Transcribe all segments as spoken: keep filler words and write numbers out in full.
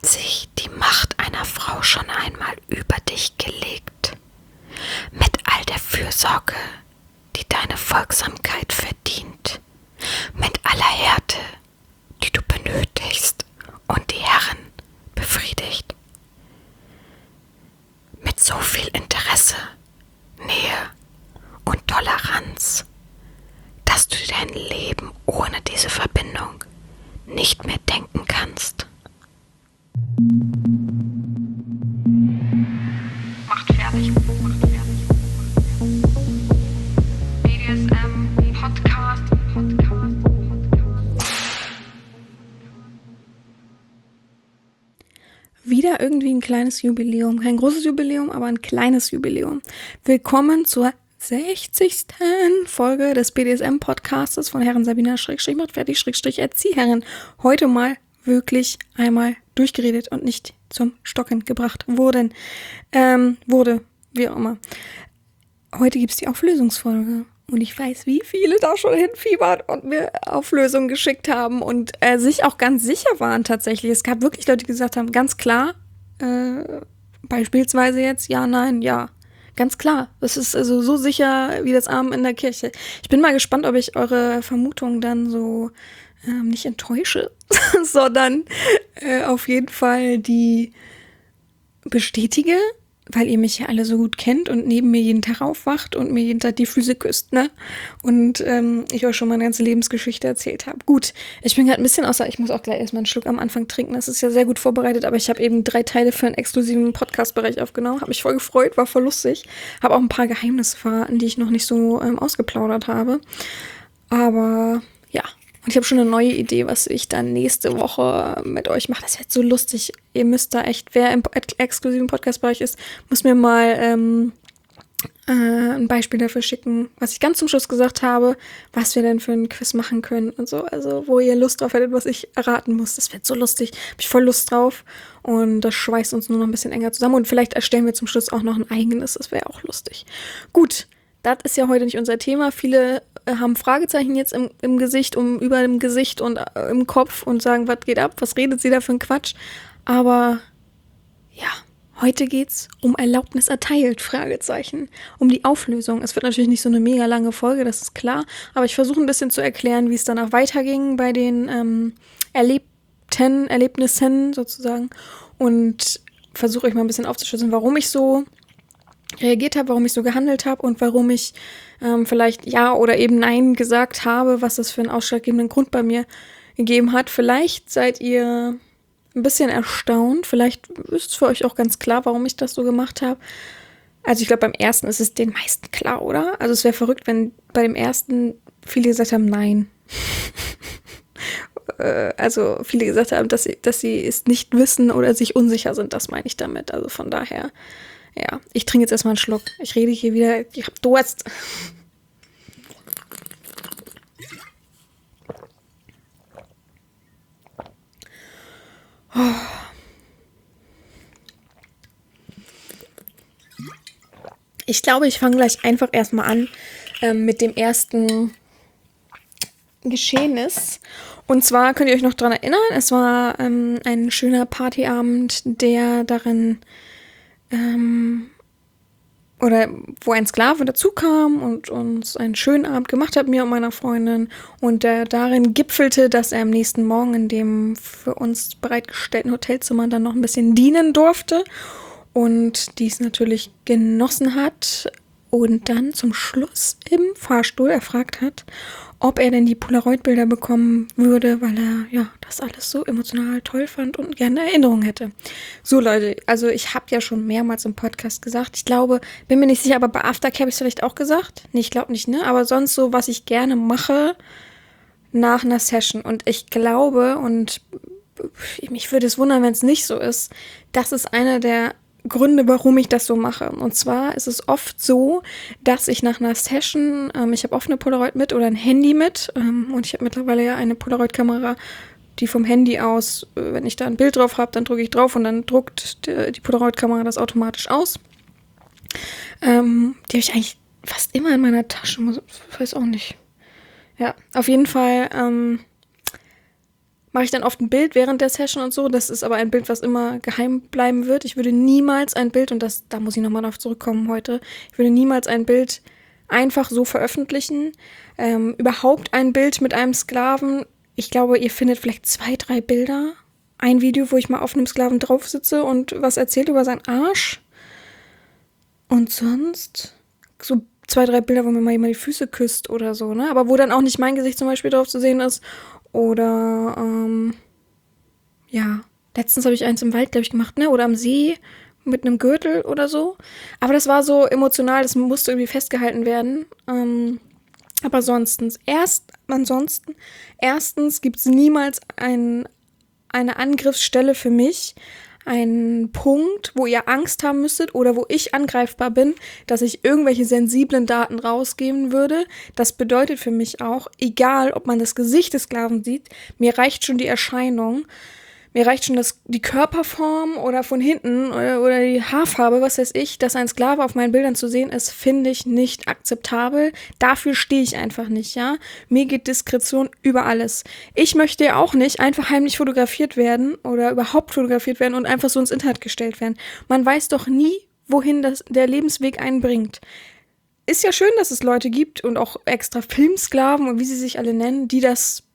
sich die Macht einer Frau schon einmal über dich gelegt? Mit all der Fürsorge, die deine Folgsamkeit verdient, mit aller Härte, die du benötigst und die Herren befriedigt, mit so viel Interesse, Nähe und Toleranz, dass du dein Leben ohne diese Verbindung nicht mehr denken kannst. Macht fertig, macht fertig. B D S M, Podcast, Podcast, Podcast. Wieder irgendwie ein kleines Jubiläum. Kein großes Jubiläum, aber ein kleines Jubiläum. Willkommen zur sechzigsten Folge des B D S M-Podcastes von Herren Sabina Schrägstrich macht fertig Schrägstrich Erzieherin. Heute mal wirklich einmal durchgeredet und nicht zum Stocken gebracht wurden. Ähm, wurde, wie auch immer. Heute gibt's die Auflösungsfolge. Und ich weiß, wie viele da schon hinfiebern und mir Auflösungen geschickt haben und äh, sich auch ganz sicher waren tatsächlich. Es gab wirklich Leute, die gesagt haben, ganz klar, äh, beispielsweise jetzt, ja, nein, ja. Ganz klar. Das ist also so sicher wie das Amen in der Kirche. Ich bin mal gespannt, ob ich eure Vermutungen dann so ähm, nicht enttäusche, sondern äh, auf jeden Fall die bestätige, weil ihr mich ja alle so gut kennt und neben mir jeden Tag aufwacht und mir jeden Tag die Füße küsst, ne? Und ähm, ich euch schon meine ganze Lebensgeschichte erzählt habe. Gut, ich bin gerade ein bisschen außer, ich muss auch gleich erstmal einen Schluck am Anfang trinken. Das ist ja sehr gut vorbereitet, aber ich habe eben drei Teile für einen exklusiven Podcast-Bereich aufgenommen. Habe mich voll gefreut, war voll lustig. Habe auch ein paar Geheimnisse verraten, die ich noch nicht so ähm, ausgeplaudert habe. Aber ja. Und ich habe schon eine neue Idee, was ich dann nächste Woche mit euch mache. Das wird so lustig. Ihr müsst da echt, wer im exklusiven Podcast-Bereich ist, muss mir mal ähm, äh, ein Beispiel dafür schicken, was ich ganz zum Schluss gesagt habe, was wir denn für einen Quiz machen können und so. Also, wo ihr Lust drauf hättet, was ich erraten muss. Das wird so lustig. Habe ich voll Lust drauf. Und das schweißt uns nur noch ein bisschen enger zusammen. Und vielleicht erstellen wir zum Schluss auch noch ein eigenes. Das wäre auch lustig. Gut. Das ist ja heute nicht unser Thema. Viele äh, haben Fragezeichen jetzt im, im Gesicht, um über dem Gesicht und äh, im Kopf und sagen, was geht ab? Was redet sie da für ein Quatsch? Aber ja, heute geht's um Erlaubnis erteilt, Fragezeichen. Um die Auflösung. Es wird natürlich nicht so eine mega lange Folge, das ist klar. Aber ich versuche ein bisschen zu erklären, wie es danach weiterging bei den ähm, Erlebten, Erlebnissen sozusagen. Und versuche euch mal ein bisschen aufzuschlüsseln, warum ich so reagiert habe, warum ich so gehandelt habe und warum ich ähm, vielleicht Ja oder eben Nein gesagt habe, was das für einen ausschlaggebenden Grund bei mir gegeben hat. Vielleicht seid ihr ein bisschen erstaunt, vielleicht ist es für euch auch ganz klar, warum ich das so gemacht habe. Also ich glaube, beim ersten ist es den meisten klar, oder? Also es wäre verrückt, wenn bei dem ersten viele gesagt haben Nein. äh, also viele gesagt haben, dass sie, dass sie es nicht wissen oder sich unsicher sind, das meine ich damit. Also von daher... Ja, ich trinke jetzt erstmal einen Schluck. Ich rede hier wieder, ich hab Durst. Oh. Ich glaube, ich fange gleich einfach erstmal an ähm, mit dem ersten Geschehnis. Und zwar könnt ihr euch noch daran erinnern, es war ähm, ein schöner Partyabend, der darin Ähm, oder wo ein Sklave dazu kam und uns einen schönen Abend gemacht hat, mir und meiner Freundin, und der darin gipfelte, dass er am nächsten Morgen in dem für uns bereitgestellten Hotelzimmer dann noch ein bisschen dienen durfte und dies natürlich genossen hat und dann zum Schluss im Fahrstuhl erfragt hat, ob er denn die Polaroid-Bilder bekommen würde, weil er ja das alles so emotional toll fand und gerne Erinnerungen hätte. So Leute, also ich habe ja schon mehrmals im Podcast gesagt, ich glaube, bin mir nicht sicher, aber bei Aftercare habe ich es vielleicht auch gesagt. Nee, ich glaube nicht, ne? Aber sonst so, was ich gerne mache nach einer Session. Und ich glaube, und mich würde es wundern, wenn es nicht so ist, das ist einer der Gründe, warum ich das so mache. Und zwar ist es oft so, dass ich nach einer Session, ähm, ich habe oft eine Polaroid mit oder ein Handy mit, ähm, und ich habe mittlerweile ja eine Polaroid-Kamera, die vom Handy aus, äh, wenn ich da ein Bild drauf habe, dann drücke ich drauf und dann druckt die, die Polaroid-Kamera das automatisch aus. Ähm, die habe ich eigentlich fast immer in meiner Tasche, muss, weiß auch nicht. Ja, auf jeden Fall ähm, mache ich dann oft ein Bild während der Session und so. Das ist aber ein Bild, was immer geheim bleiben wird. Ich würde niemals ein Bild, und das, da muss ich nochmal drauf zurückkommen heute, ich würde niemals ein Bild einfach so veröffentlichen. Ähm, überhaupt ein Bild mit einem Sklaven. Ich glaube, ihr findet vielleicht zwei, drei Bilder. Ein Video, wo ich mal auf einem Sklaven drauf sitze und was erzählt über seinen Arsch. Und sonst so zwei, drei Bilder, wo mir mal jemand die Füße küsst oder so, ne? Aber wo dann auch nicht mein Gesicht zum Beispiel drauf zu sehen ist. Oder, ähm, ja, letztens habe ich eins im Wald, glaube ich, gemacht, ne? Oder am See mit einem Gürtel oder so. Aber das war so emotional, das musste irgendwie festgehalten werden. Ähm, aber sonstens, erst, ansonsten, erstens gibt es niemals ein, eine Angriffsstelle für mich, einen Punkt, wo ihr Angst haben müsstet oder wo ich angreifbar bin, dass ich irgendwelche sensiblen Daten rausgeben würde. Das bedeutet für mich auch, egal ob man das Gesicht des Sklaven sieht, mir reicht schon die Erscheinung, mir reicht schon das, die Körperform oder von hinten oder, oder die Haarfarbe, was weiß ich, dass ein Sklave auf meinen Bildern zu sehen ist, finde ich nicht akzeptabel. Dafür stehe ich einfach nicht, ja. Mir geht Diskretion über alles. Ich möchte ja auch nicht einfach heimlich fotografiert werden oder überhaupt fotografiert werden und einfach so ins Internet gestellt werden. Man weiß doch nie, wohin das, der Lebensweg einen bringt. Ist ja schön, dass es Leute gibt und auch extra Filmsklaven und wie sie sich alle nennen, die das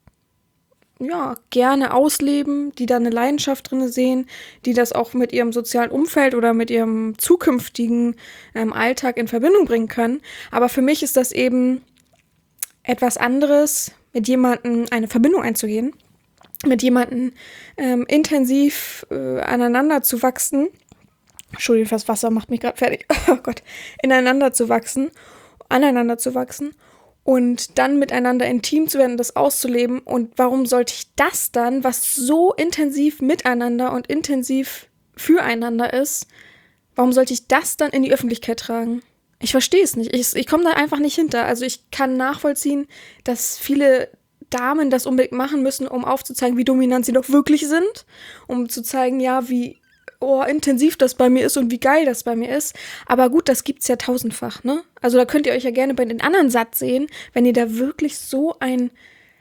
ja, gerne ausleben, die da eine Leidenschaft drin sehen, die das auch mit ihrem sozialen Umfeld oder mit ihrem zukünftigen ähm, Alltag in Verbindung bringen können. Aber für mich ist das eben etwas anderes, mit jemandem eine Verbindung einzugehen, mit jemandem ähm, intensiv äh, aneinander zu wachsen. Entschuldigung, das Wasser macht mich gerade fertig. Oh Gott, ineinander zu wachsen, aneinander zu wachsen. Und dann miteinander intim zu werden, das auszuleben. Und warum sollte ich das dann, was so intensiv miteinander und intensiv füreinander ist, warum sollte ich das dann in die Öffentlichkeit tragen? Ich verstehe es nicht. Ich, ich komme da einfach nicht hinter. Also ich kann nachvollziehen, dass viele Damen das unbedingt machen müssen, um aufzuzeigen, wie dominant sie doch wirklich sind. Um zu zeigen, ja, wie oh, intensiv das bei mir ist und wie geil das bei mir ist. Aber gut, das gibt's ja tausendfach, ne? Also da könnt ihr euch ja gerne bei den anderen satt sehen, wenn ihr da wirklich so ein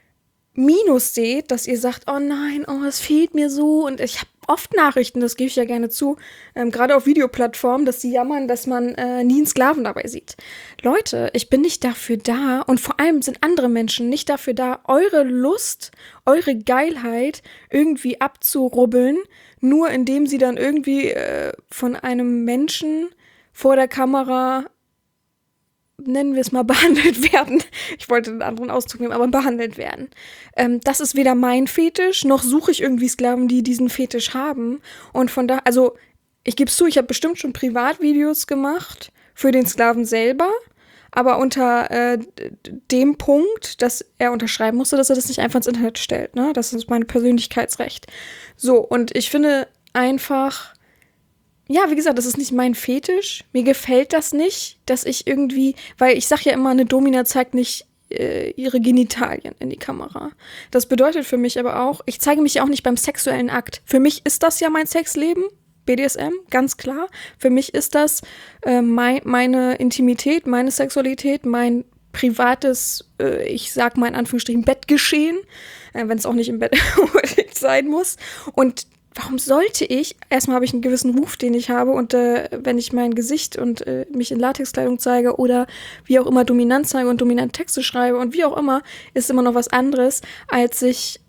Minus seht, dass ihr sagt, oh nein, oh, es fehlt mir so. Und ich habe oft Nachrichten, das gebe ich ja gerne zu, ähm, gerade auf Videoplattformen, dass sie jammern, dass man äh, nie einen Sklaven dabei sieht. Leute, ich bin nicht dafür da und vor allem sind andere Menschen nicht dafür da, eure Lust, eure Geilheit irgendwie abzurubbeln, nur indem sie dann irgendwie äh, von einem Menschen vor der Kamera, nennen wir es mal, behandelt werden. Ich wollte einen anderen Ausdruck nehmen, aber behandelt werden. Ähm, das ist weder mein Fetisch, noch suche ich irgendwie Sklaven, die diesen Fetisch haben. Und von da, also ich gebe es zu, ich habe bestimmt schon Privatvideos gemacht für den Sklaven selber, aber unter äh, dem Punkt, dass er unterschreiben musste, dass er das nicht einfach ins Internet stellt. Ne? Das ist mein Persönlichkeitsrecht. So, und ich finde einfach, ja, wie gesagt, das ist nicht mein Fetisch. Mir gefällt das nicht, dass ich irgendwie, weil ich sag ja immer, eine Domina zeigt nicht äh, ihre Genitalien in die Kamera. Das bedeutet für mich aber auch, ich zeige mich ja auch nicht beim sexuellen Akt. Für mich ist das ja mein Sexleben, B D S M, ganz klar. Für mich ist das äh, mein, meine Intimität, meine Sexualität, mein privates, äh, ich sag mal in Anführungsstrichen, Bettgeschehen, äh, wenn es auch nicht im Bett sein muss. Und warum sollte ich, erstmal habe ich einen gewissen Ruf, den ich habe, und äh, wenn ich mein Gesicht und äh, mich in Latexkleidung zeige oder wie auch immer dominant zeige und dominant Texte schreibe und wie auch immer, ist immer noch was anderes, als sich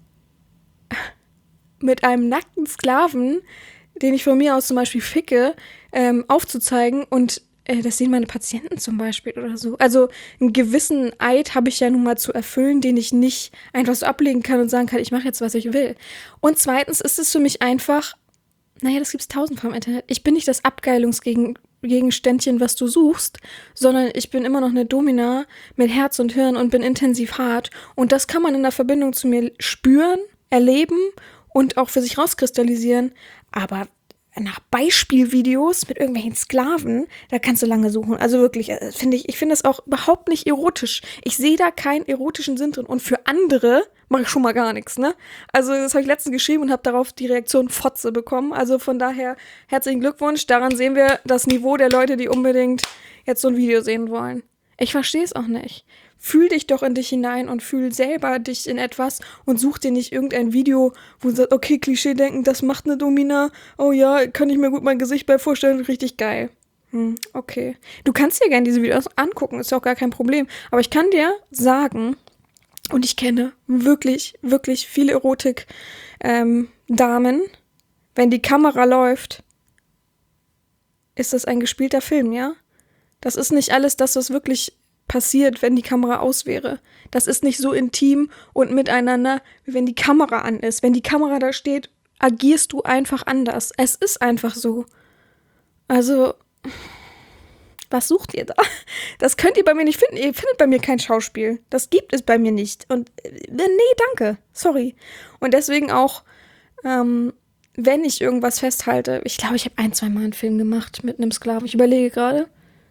mit einem nackten Sklaven, den ich von mir aus zum Beispiel ficke, ähm, aufzuzeigen und äh, das sehen meine Patienten zum Beispiel oder so. Also einen gewissen Eid habe ich ja nun mal zu erfüllen, den ich nicht einfach so ablegen kann und sagen kann, ich mache jetzt, was ich will. Und zweitens ist es für mich einfach, naja, das gibt's tausendfach im Internet. Ich bin nicht das Abgeilungsgegenständchen, was du suchst, sondern ich bin immer noch eine Domina mit Herz und Hirn und bin intensiv hart. Und das kann man in der Verbindung zu mir spüren, erleben und auch für sich rauskristallisieren. Aber nach Beispielvideos mit irgendwelchen Sklaven, da kannst du lange suchen. Also wirklich, finde ich, ich finde das auch überhaupt nicht erotisch. Ich sehe da keinen erotischen Sinn drin. Und für andere mache ich schon mal gar nichts, ne? Also das habe ich letztens geschrieben und habe darauf die Reaktion Fotze bekommen. Also von daher herzlichen Glückwunsch. Daran sehen wir das Niveau der Leute, die unbedingt jetzt so ein Video sehen wollen. Ich verstehe es auch nicht. fühl dich doch in dich hinein und fühl selber dich in etwas und such dir nicht irgendein Video, wo du sagst, okay, Klischee denken, das macht eine Domina, oh ja, kann ich mir gut mein Gesicht bei vorstellen, richtig geil. Hm, okay. Du kannst dir gerne diese Videos angucken, ist ja auch gar kein Problem, aber ich kann dir sagen, und ich kenne wirklich, wirklich viele Erotik-Damen, ähm, wenn die Kamera läuft, ist das ein gespielter Film, ja? Das ist nicht alles das, was wirklich passiert, wenn die Kamera aus wäre. Das ist nicht so intim und miteinander, wie wenn die Kamera an ist. Wenn die Kamera da steht, agierst du einfach anders. Es ist einfach so. Also, was sucht ihr da? Das könnt ihr bei mir nicht finden. Ihr findet bei mir kein Schauspiel. Das gibt es bei mir nicht. Und äh, nee, danke. Sorry. Und deswegen auch, ähm, wenn ich irgendwas festhalte, ich glaube, ich habe ein, zwei Mal einen Film gemacht mit einem Sklaven. Ich überlege gerade.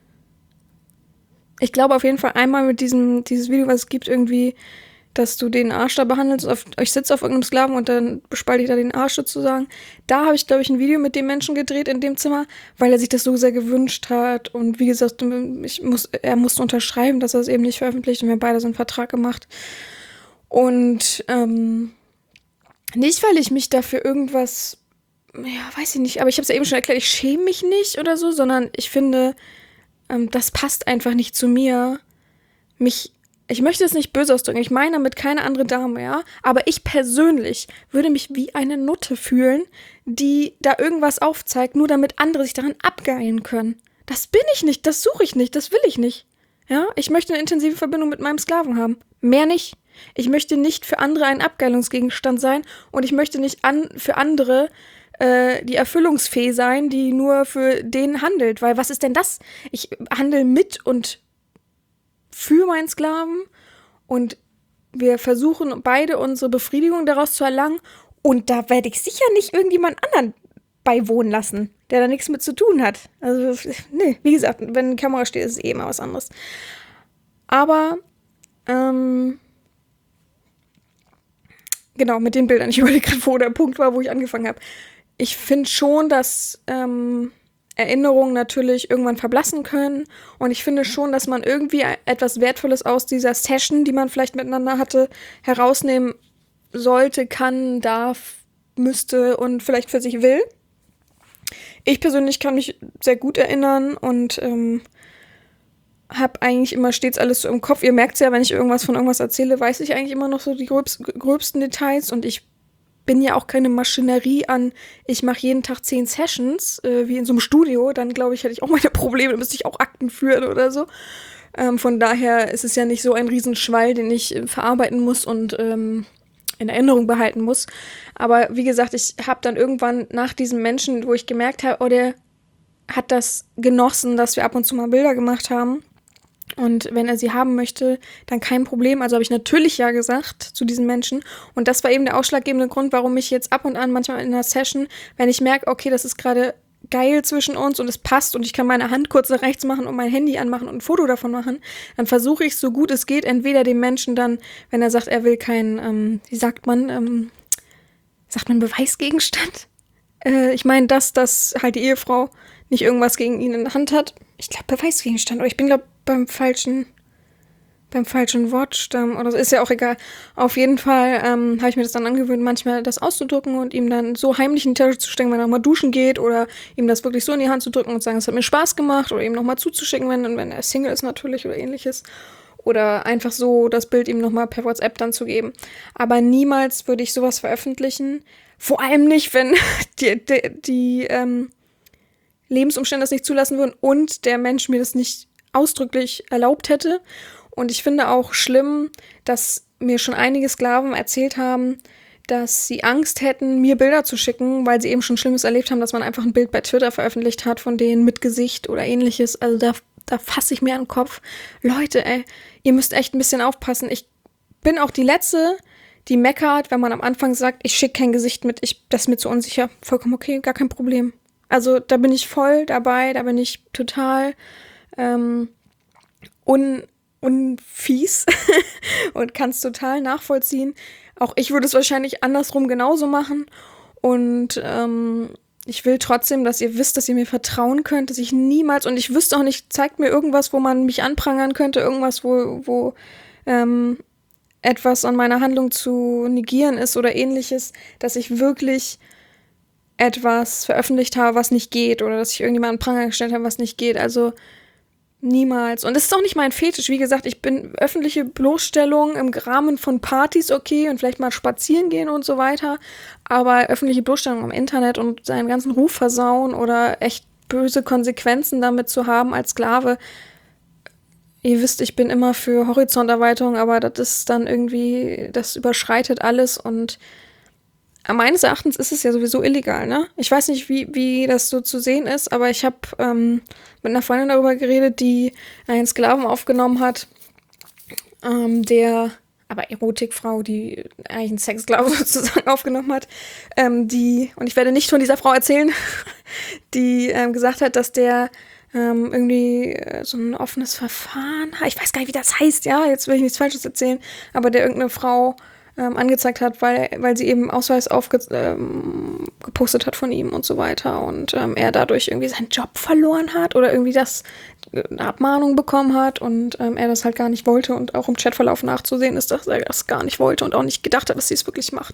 Ich glaube auf jeden Fall einmal mit diesem dieses Video, was es gibt, irgendwie, dass du den Arsch da behandelst. Auf, ich sitze auf irgendeinem Sklaven und dann bespalte ich da den Arsch sozusagen. Da habe ich, glaube ich, ein Video mit dem Menschen gedreht in dem Zimmer, weil er sich das so sehr gewünscht hat. Und wie gesagt, ich muss, er musste unterschreiben, dass er es eben nicht veröffentlicht. Und wir haben beide so einen Vertrag gemacht. Und ähm, nicht, weil ich mich dafür irgendwas, ja, weiß ich nicht, aber ich habe es ja eben schon erklärt, ich schäme mich nicht oder so, sondern ich finde, ähm, das passt einfach nicht zu mir. Mich, ich möchte es nicht böse ausdrücken, ich meine damit keine andere Dame, ja, aber ich persönlich würde mich wie eine Nutte fühlen, die da irgendwas aufzeigt, nur damit andere sich daran abgeilen können. Das bin ich nicht, das suche ich nicht, das will ich nicht. Ja, ich möchte eine intensive Verbindung mit meinem Sklaven haben. Mehr nicht. Ich möchte nicht für andere ein Abgeilungsgegenstand sein und ich möchte nicht an, für andere äh, die Erfüllungsfee sein, die nur für den handelt. Weil was ist denn das? Ich handle mit und für meinen Sklaven und wir versuchen beide unsere Befriedigung daraus zu erlangen und da werde ich sicher nicht irgendjemand anderen beiwohnen lassen, der da nichts mit zu tun hat. Also, nee, wie gesagt, wenn eine Kamera steht, ist es eh immer was anderes. Aber, ähm, genau, mit den Bildern. Ich überlege gerade, wo der Punkt war, wo ich angefangen habe. Ich finde schon, dass ähm, Erinnerungen natürlich irgendwann verblassen können. Und ich finde schon, dass man irgendwie etwas Wertvolles aus dieser Session, die man vielleicht miteinander hatte, herausnehmen sollte, kann, darf, müsste und vielleicht für sich will. Ich persönlich kann mich sehr gut erinnern und ähm, habe eigentlich immer stets alles so im Kopf. Ihr merkt es ja, wenn ich irgendwas von irgendwas erzähle, weiß ich eigentlich immer noch so die gröbst, gröbsten Details. Und ich bin ja auch keine Maschinerie an, ich mache jeden Tag zehn Sessions, äh, wie in so einem Studio. Dann, glaube ich, hätte ich auch meine Probleme, dann müsste ich auch Akten führen oder so. Ähm, von daher ist es ja nicht so ein Riesenschwall, den ich äh, verarbeiten muss und ähm, in Erinnerung behalten muss. Aber wie gesagt, ich habe dann irgendwann nach diesem Menschen, wo ich gemerkt habe, oh, der hat das genossen, dass wir ab und zu mal Bilder gemacht haben. Und wenn er sie haben möchte, dann kein Problem. Also habe ich natürlich ja gesagt zu diesem Menschen. Und das war eben der ausschlaggebende Grund, warum ich jetzt ab und an manchmal in einer Session, wenn ich merke, okay, das ist gerade geil zwischen uns und es passt und ich kann meine Hand kurz nach rechts machen und mein Handy anmachen und ein Foto davon machen, dann versuche ich so gut es geht, entweder dem Menschen dann, wenn er sagt, er will kein, ähm, wie sagt man, ähm, sagt man Beweisgegenstand? Äh, ich meine, dass, dass halt die Ehefrau nicht irgendwas gegen ihn in der Hand hat. Ich glaube, Beweisgegenstand, aber ich bin, glaube beim falschen, beim falschen Wortstamm oder so, ist ja auch egal. Auf jeden Fall ähm, habe ich mir das dann angewöhnt, manchmal das auszudrücken und ihm dann so heimlich in die Tasche zu stecken, wenn er mal duschen geht oder ihm das wirklich so in die Hand zu drücken und zu sagen, es hat mir Spaß gemacht oder ihm nochmal zuzuschicken, wenn, wenn er Single ist natürlich oder ähnliches. Oder einfach so das Bild ihm nochmal per WhatsApp dann zu geben. Aber niemals würde ich sowas veröffentlichen. Vor allem nicht, wenn die, die, die ähm, Lebensumstände das nicht zulassen würden und der Mensch mir das nicht ausdrücklich erlaubt hätte. Und ich finde auch schlimm, dass mir schon einige Sklaven erzählt haben, dass sie Angst hätten, mir Bilder zu schicken, weil sie eben schon Schlimmes erlebt haben, dass man einfach ein Bild bei Twitter veröffentlicht hat von denen mit Gesicht oder ähnliches. Also da, da fasse ich mir an den Kopf. Leute, ey, ihr müsst echt ein bisschen aufpassen. Ich bin auch die Letzte, die meckert, wenn man am Anfang sagt, ich schicke kein Gesicht mit, ich, das ist mir zu unsicher. Vollkommen okay, gar kein Problem. Also da bin ich voll dabei, da bin ich total ähm, un, unfies und kann es total nachvollziehen. Auch ich würde es wahrscheinlich andersrum genauso machen. Und ähm, ich will trotzdem, dass ihr wisst, dass ihr mir vertrauen könnt, dass ich niemals, und ich wüsste auch nicht, zeigt mir irgendwas, wo man mich anprangern könnte, irgendwas, wo, wo ähm, etwas an meiner Handlung zu negieren ist oder ähnliches, dass ich wirklich etwas veröffentlicht habe, was nicht geht, oder dass ich irgendjemanden Pranger gestellt habe, was nicht geht. Also niemals. Und es ist auch nicht mein Fetisch. Wie gesagt, ich bin öffentliche Bloßstellung im Rahmen von Partys okay und vielleicht mal spazieren gehen und so weiter. Aber öffentliche Bloßstellung im Internet und seinen ganzen Ruf versauen oder echt böse Konsequenzen damit zu haben als Sklave. Ihr wisst, ich bin immer für Horizonterweiterung, aber das ist dann irgendwie, das überschreitet alles und meines Erachtens ist es ja sowieso illegal, ne? Ich weiß nicht, wie, wie das so zu sehen ist, aber ich habe ähm, mit einer Freundin darüber geredet, die einen Sklaven aufgenommen hat, ähm, der, aber Erotikfrau, die eigentlich einen Sexsklaven sozusagen aufgenommen hat, ähm, die, und ich werde nicht von dieser Frau erzählen, die ähm, gesagt hat, dass der ähm, irgendwie äh, so ein offenes Verfahren hat. Ich weiß gar nicht, wie das heißt, ja, jetzt will ich nichts Falsches erzählen, aber der irgendeine Frau ähm, angezeigt hat, weil, weil sie eben Ausweis aufgepostet ähm, gepostet hat von ihm und so weiter und ähm, er dadurch irgendwie seinen Job verloren hat oder irgendwie das äh, eine Abmahnung bekommen hat und ähm, er das halt gar nicht wollte und auch im Chatverlauf nachzusehen ist, dass er das gar nicht wollte und auch nicht gedacht hat, dass sie es wirklich macht.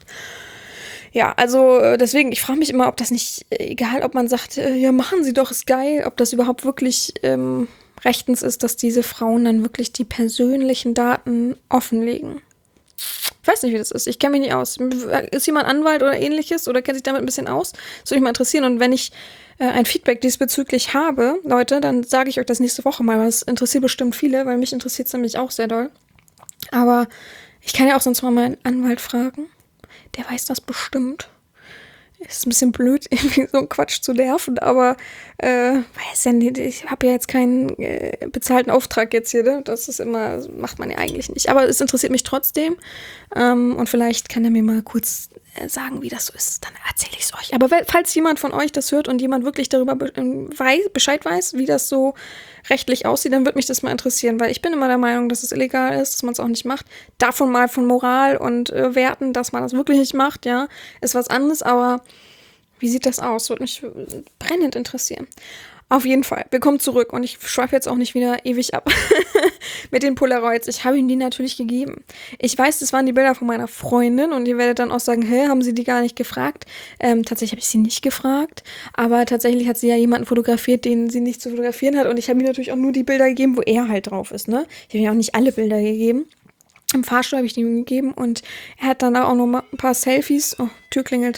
Ja, also äh, deswegen, ich frage mich immer, ob das nicht, äh, egal ob man sagt, äh, ja machen Sie doch, ist geil, ob das überhaupt wirklich ähm, rechtens ist, dass diese Frauen dann wirklich die persönlichen Daten offenlegen. Ich weiß nicht, wie das ist. Ich kenne mich nicht aus. Ist jemand Anwalt oder ähnliches oder kennt sich damit ein bisschen aus? Das würde mich mal interessieren. Und wenn ich äh, ein Feedback diesbezüglich habe, Leute, dann sage ich euch das nächste Woche mal, weil es interessiert bestimmt viele, weil mich interessiert es nämlich auch sehr doll. Aber ich kann ja auch sonst mal meinen Anwalt fragen. Der weiß das bestimmt. Ist ein bisschen blöd, irgendwie so einen Quatsch zu nerven, aber äh, weiß ja nicht, ich habe ja jetzt keinen äh, bezahlten Auftrag jetzt hier, ne? Das ist immer, macht man ja eigentlich nicht. Aber es interessiert mich trotzdem ähm, und vielleicht kann er mir mal kurz äh, sagen, wie das so ist. Dann erzähle ich es euch. Aber we- falls jemand von euch das hört und jemand wirklich darüber be- weiß, Bescheid weiß, wie das so rechtlich aussieht, dann würde mich das mal interessieren, weil ich bin immer der Meinung, dass es illegal ist, dass man es auch nicht macht. Davon mal von Moral und äh, Werten, dass man das wirklich nicht macht, ja, ist was anderes, aber wie sieht das aus? Würde mich brennend interessieren. Auf jeden Fall, wir kommen zurück und ich schweife jetzt auch nicht wieder ewig ab mit den Polaroids. Ich habe ihm die natürlich gegeben. Ich weiß, das waren die Bilder von meiner Freundin und ihr werdet dann auch sagen, hä, haben sie die gar nicht gefragt? Ähm, tatsächlich habe ich sie nicht gefragt, aber tatsächlich hat sie ja jemanden fotografiert, den sie nicht zu fotografieren hat und ich habe ihm natürlich auch nur die Bilder gegeben, wo er halt drauf ist, ne? Ich habe ihm auch nicht alle Bilder gegeben. Im Fahrstuhl habe ich die ihm gegeben und er hat dann auch noch mal ein paar Selfies. Oh, Tür klingelt.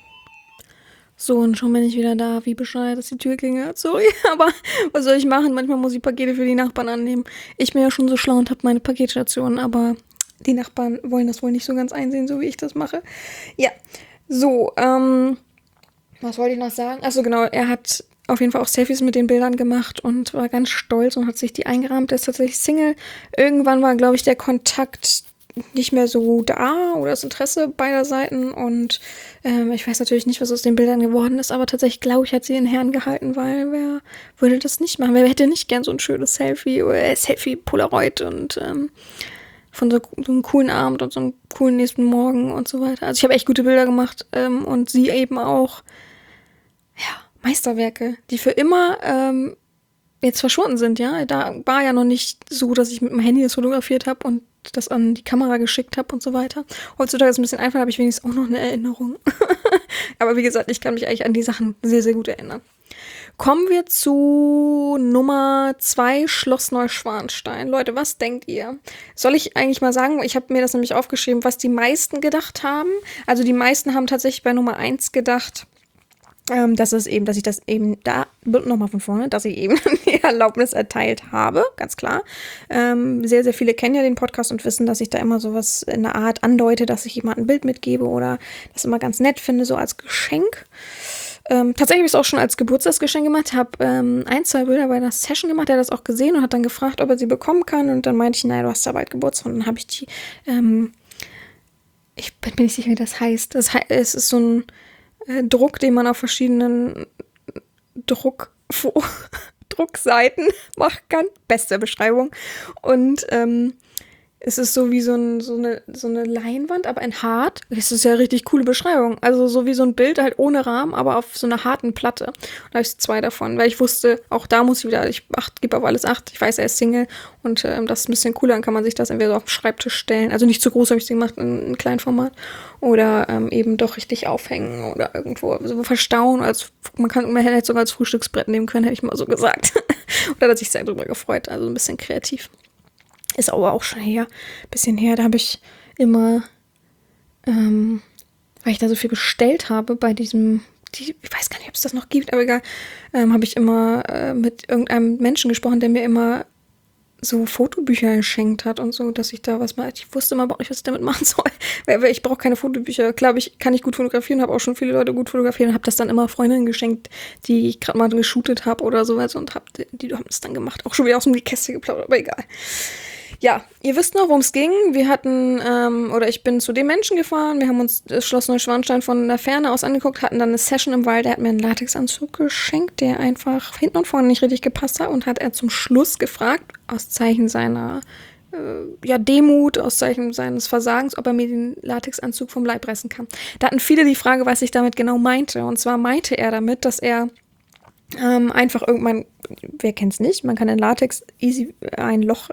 So, und schon bin ich wieder da. Wie bescheuert, dass die Tür klingelt. Sorry, aber was soll ich machen? Manchmal muss ich Pakete für die Nachbarn annehmen. Ich bin ja schon so schlau und habe meine Paketstation, aber die Nachbarn wollen das wohl nicht so ganz einsehen, so wie ich das mache. Ja, so, ähm, was wollte ich noch sagen? Achso, genau, er hat auf jeden Fall auch Selfies mit den Bildern gemacht und war ganz stolz und hat sich die eingerahmt. Er ist tatsächlich Single. Irgendwann war, glaube ich, der Kontakt nicht mehr so da oder das Interesse beider Seiten und ähm, ich weiß natürlich nicht, was aus den Bildern geworden ist, aber tatsächlich glaube ich, hat sie den Herrn gehalten, weil wer würde das nicht machen? Wer hätte nicht gern so ein schönes Selfie oder äh, Selfie-Polaroid und ähm, von so, so einem coolen Abend und so einem coolen nächsten Morgen und so weiter. Also ich habe echt gute Bilder gemacht ähm, und sie eben auch. Ja, Meisterwerke, die für immer ähm, jetzt verschwunden sind, ja. Da war ja noch nicht so, dass ich mit dem Handy das fotografiert habe und das an die Kamera geschickt habe und so weiter. Heutzutage ist es ein bisschen einfacher, habe ich wenigstens auch noch eine Erinnerung. Aber wie gesagt, ich kann mich eigentlich an die Sachen sehr, sehr gut erinnern. Kommen wir zu Nummer zwei, Schloss Neuschwanstein. Leute, was denkt ihr? Soll ich eigentlich mal sagen, ich habe mir das nämlich aufgeschrieben, was die meisten gedacht haben. Also die meisten haben tatsächlich bei Nummer eins gedacht, Ähm, dass es eben, dass ich das eben da, nochmal von vorne, dass ich eben die Erlaubnis erteilt habe, ganz klar. Ähm, sehr, sehr viele kennen ja den Podcast und wissen, dass ich da immer sowas in der Art andeute, dass ich jemandem ein Bild mitgebe oder das immer ganz nett finde, so als Geschenk. Ähm, tatsächlich habe ich es auch schon als Geburtstagsgeschenk gemacht, habe ähm, ein, zwei Bilder bei einer Session gemacht, der hat das auch gesehen und hat dann gefragt, ob er sie bekommen kann und dann meinte ich, naja, du hast ja bald Geburtstag und dann habe ich die, ähm, ich bin mir nicht sicher, wie das heißt. Das heißt, es ist so ein Druck, den man auf verschiedenen Druck, Druckseiten machen kann. Beste Beschreibung. Und ähm, es ist so wie so, ein, so, eine, so eine Leinwand, aber in hart. Das ist ja eine richtig coole Beschreibung. Also so wie so ein Bild, halt ohne Rahmen, aber auf so einer harten Platte. Und da habe ich zwei davon, weil ich wusste, auch da muss ich wieder, ich acht, gebe auf alles acht. Ich weiß, er ist Single und ähm, das ist ein bisschen cooler. Dann kann man sich das entweder so auf den Schreibtisch stellen. Also nicht zu groß habe ich es gemacht, in einem kleinen Format. Oder ähm, eben doch richtig aufhängen oder irgendwo so verstauen. Als, man kann man hätte es sogar als Frühstücksbrett nehmen können, hätte ich mal so gesagt. Und da hat er sich sehr drüber gefreut. Also ein bisschen kreativ. Ist aber auch schon her, ein bisschen her, da habe ich immer, ähm, weil ich da so viel bestellt habe bei diesem, die, ich weiß gar nicht, ob es das noch gibt, aber egal, ähm, habe ich immer äh, mit irgendeinem Menschen gesprochen, der mir immer so Fotobücher geschenkt hat und so, dass ich da was mal, ich wusste immer überhaupt nicht, was ich damit machen soll, weil ich brauche keine Fotobücher. Klar, ich kann ich gut fotografieren, habe auch schon viele Leute gut fotografiert und habe das dann immer Freundinnen geschenkt, die ich gerade mal geshootet habe oder sowas und hab, die, die haben das dann gemacht, auch schon wieder aus dem Kästchen geplaudert, aber egal. Ja, ihr wisst noch, worum es ging. Wir hatten, ähm, oder ich bin zu dem Menschen gefahren, wir haben uns das Schloss Neuschwanstein von der Ferne aus angeguckt, hatten dann eine Session im Wald, der hat mir einen Latexanzug geschenkt, der einfach hinten und vorne nicht richtig gepasst hat und hat er zum Schluss gefragt, aus Zeichen seiner äh, ja, Demut, aus Zeichen seines Versagens, ob er mir den Latexanzug vom Leib reißen kann. Da hatten viele die Frage, was ich damit genau meinte. Und zwar meinte er damit, dass er Ähm, einfach irgendwann, wer kennt's nicht, man kann in Latex easy ein Loch,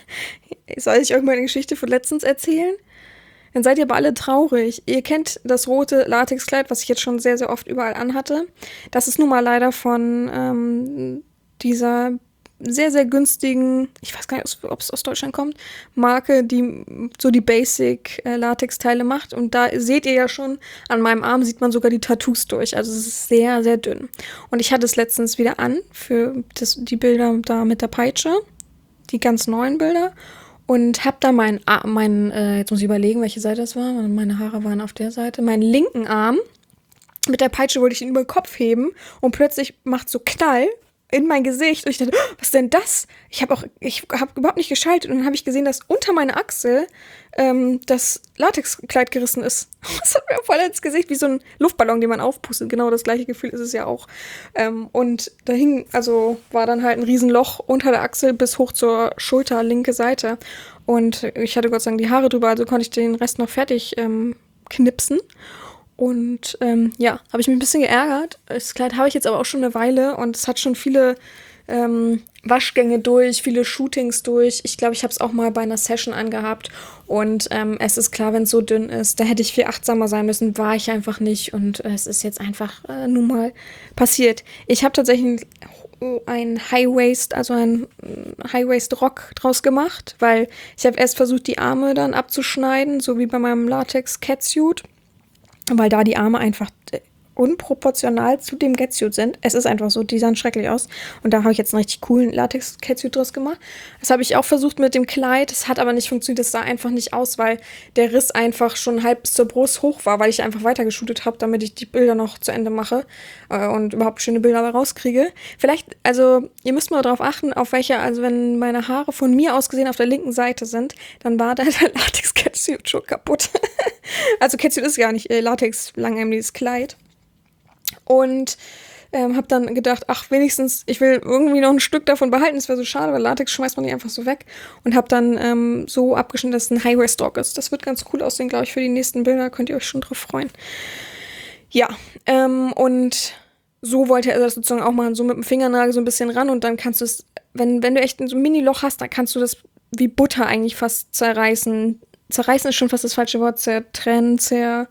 soll ich irgendwann eine Geschichte von letztens erzählen? Dann seid ihr aber alle traurig. Ihr kennt das rote Latexkleid, was ich jetzt schon sehr, sehr oft überall anhatte. Das ist nun mal leider von ähm, dieser sehr, sehr günstigen, ich weiß gar nicht, ob es aus Deutschland kommt, Marke, die so die Basic-Latex-Teile macht. Und da seht ihr ja schon, an meinem Arm sieht man sogar die Tattoos durch. Also es ist sehr, sehr dünn. Und ich hatte es letztens wieder an für das, die Bilder da mit der Peitsche, die ganz neuen Bilder. Und hab da meinen, mein, äh, jetzt muss ich überlegen, welche Seite das war. Meine Haare waren auf der Seite. Meinen linken Arm, mit der Peitsche wollte ich ihn über den Kopf heben und plötzlich macht so Knall in mein Gesicht und ich dachte, oh, was ist denn das? Ich habe auch, ich habe überhaupt nicht geschaltet und dann habe ich gesehen, dass unter meiner Achsel ähm, das Latexkleid gerissen ist. Das hat mir voll ins Gesicht, wie so ein Luftballon, den man aufpustet. Genau das gleiche Gefühl ist es ja auch. Ähm, und da hing, also war dann halt ein Riesenloch unter der Achsel bis hoch zur Schulter, linke Seite. Und ich hatte Gott sei Dank die Haare drüber, also konnte ich den Rest noch fertig ähm, knipsen. Und ähm, ja, habe ich mich ein bisschen geärgert. Das Kleid habe ich jetzt aber auch schon eine Weile und es hat schon viele ähm, Waschgänge durch, viele Shootings durch. Ich glaube, ich habe es auch mal bei einer Session angehabt und ähm, es ist klar, wenn es so dünn ist, da hätte ich viel achtsamer sein müssen, war ich einfach nicht und äh, es ist jetzt einfach äh, nun mal passiert. Ich habe tatsächlich ein High-Waist, also ein High-Waist-Rock draus gemacht, weil ich habe erst versucht, die Arme dann abzuschneiden, so wie bei meinem Latex-Catsuit. Weil da die Arme einfach unproportional zu dem Catsuit sind. Es ist einfach so, die sahen schrecklich aus. Und da habe ich jetzt einen richtig coolen Latex-Catsuit draus gemacht. Das habe ich auch versucht mit dem Kleid. Das hat aber nicht funktioniert. Das sah einfach nicht aus, weil der Riss einfach schon halb bis zur Brust hoch war, weil ich einfach weitergeshootet habe, damit ich die Bilder noch zu Ende mache äh, und überhaupt schöne Bilder rauskriege. Vielleicht, also ihr müsst mal darauf achten, auf welcher, also wenn meine Haare von mir aus gesehen auf der linken Seite sind, dann war da der Latex-Catsuit schon kaputt. Also Catsuit ist gar nicht äh, Latex, langärmeliges Kleid. Und ähm, habe dann gedacht, ach, wenigstens, ich will irgendwie noch ein Stück davon behalten. Das wäre so schade, weil Latex schmeißt man nicht einfach so weg. Und habe dann ähm, so abgeschnitten, dass es ein High-Waist-Rock ist. Das wird ganz cool aussehen, glaube ich, für die nächsten Bilder. Könnt ihr euch schon drauf freuen. Ja, ähm, und so wollte er das sozusagen auch machen, so mit dem Fingernagel so ein bisschen ran. Und dann kannst du es, wenn, wenn du echt so ein Mini-Loch hast, dann kannst du das wie Butter eigentlich fast zerreißen. Zerreißen ist schon fast das falsche Wort. Zertrennen, zer...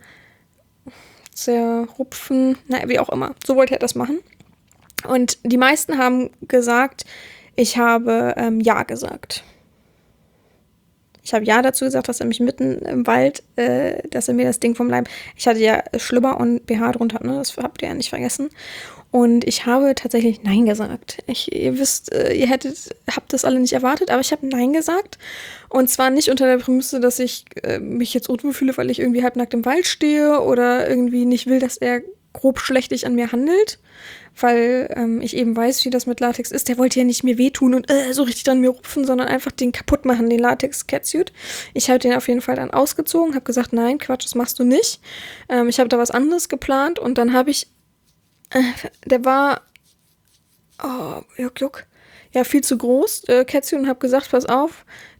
zerrupfen, naja, wie auch immer. So wollte er das machen. Und die meisten haben gesagt, ich habe ähm, Ja gesagt. Ich habe Ja dazu gesagt, dass er mich mitten im Wald, äh, dass er mir das Ding vom Leib, ich hatte ja Schlüpper und B H drunter, ne? Das habt ihr ja nicht vergessen. Und ich habe tatsächlich Nein gesagt. Ich, ihr wisst, äh, ihr hättet, habt das alle nicht erwartet, aber ich habe Nein gesagt. Und zwar nicht unter der Prämisse, dass ich äh, mich jetzt unwohl fühle, weil ich irgendwie halbnackt im Wald stehe oder irgendwie nicht will, dass er grob schlechtig an mir handelt, weil ähm, ich eben weiß, wie das mit Latex ist. Der wollte ja nicht mir wehtun und äh, so richtig an mir rupfen, sondern einfach den kaputt machen, den Latex-Catsuit. Ich habe den auf jeden Fall dann ausgezogen, habe gesagt, nein, Quatsch, das machst du nicht. Ähm, ich habe da was anderes geplant und dann habe ich der war, oh, juck, juck, ja, viel zu groß, äh, Catsuit, und habe gesagt, pass auf,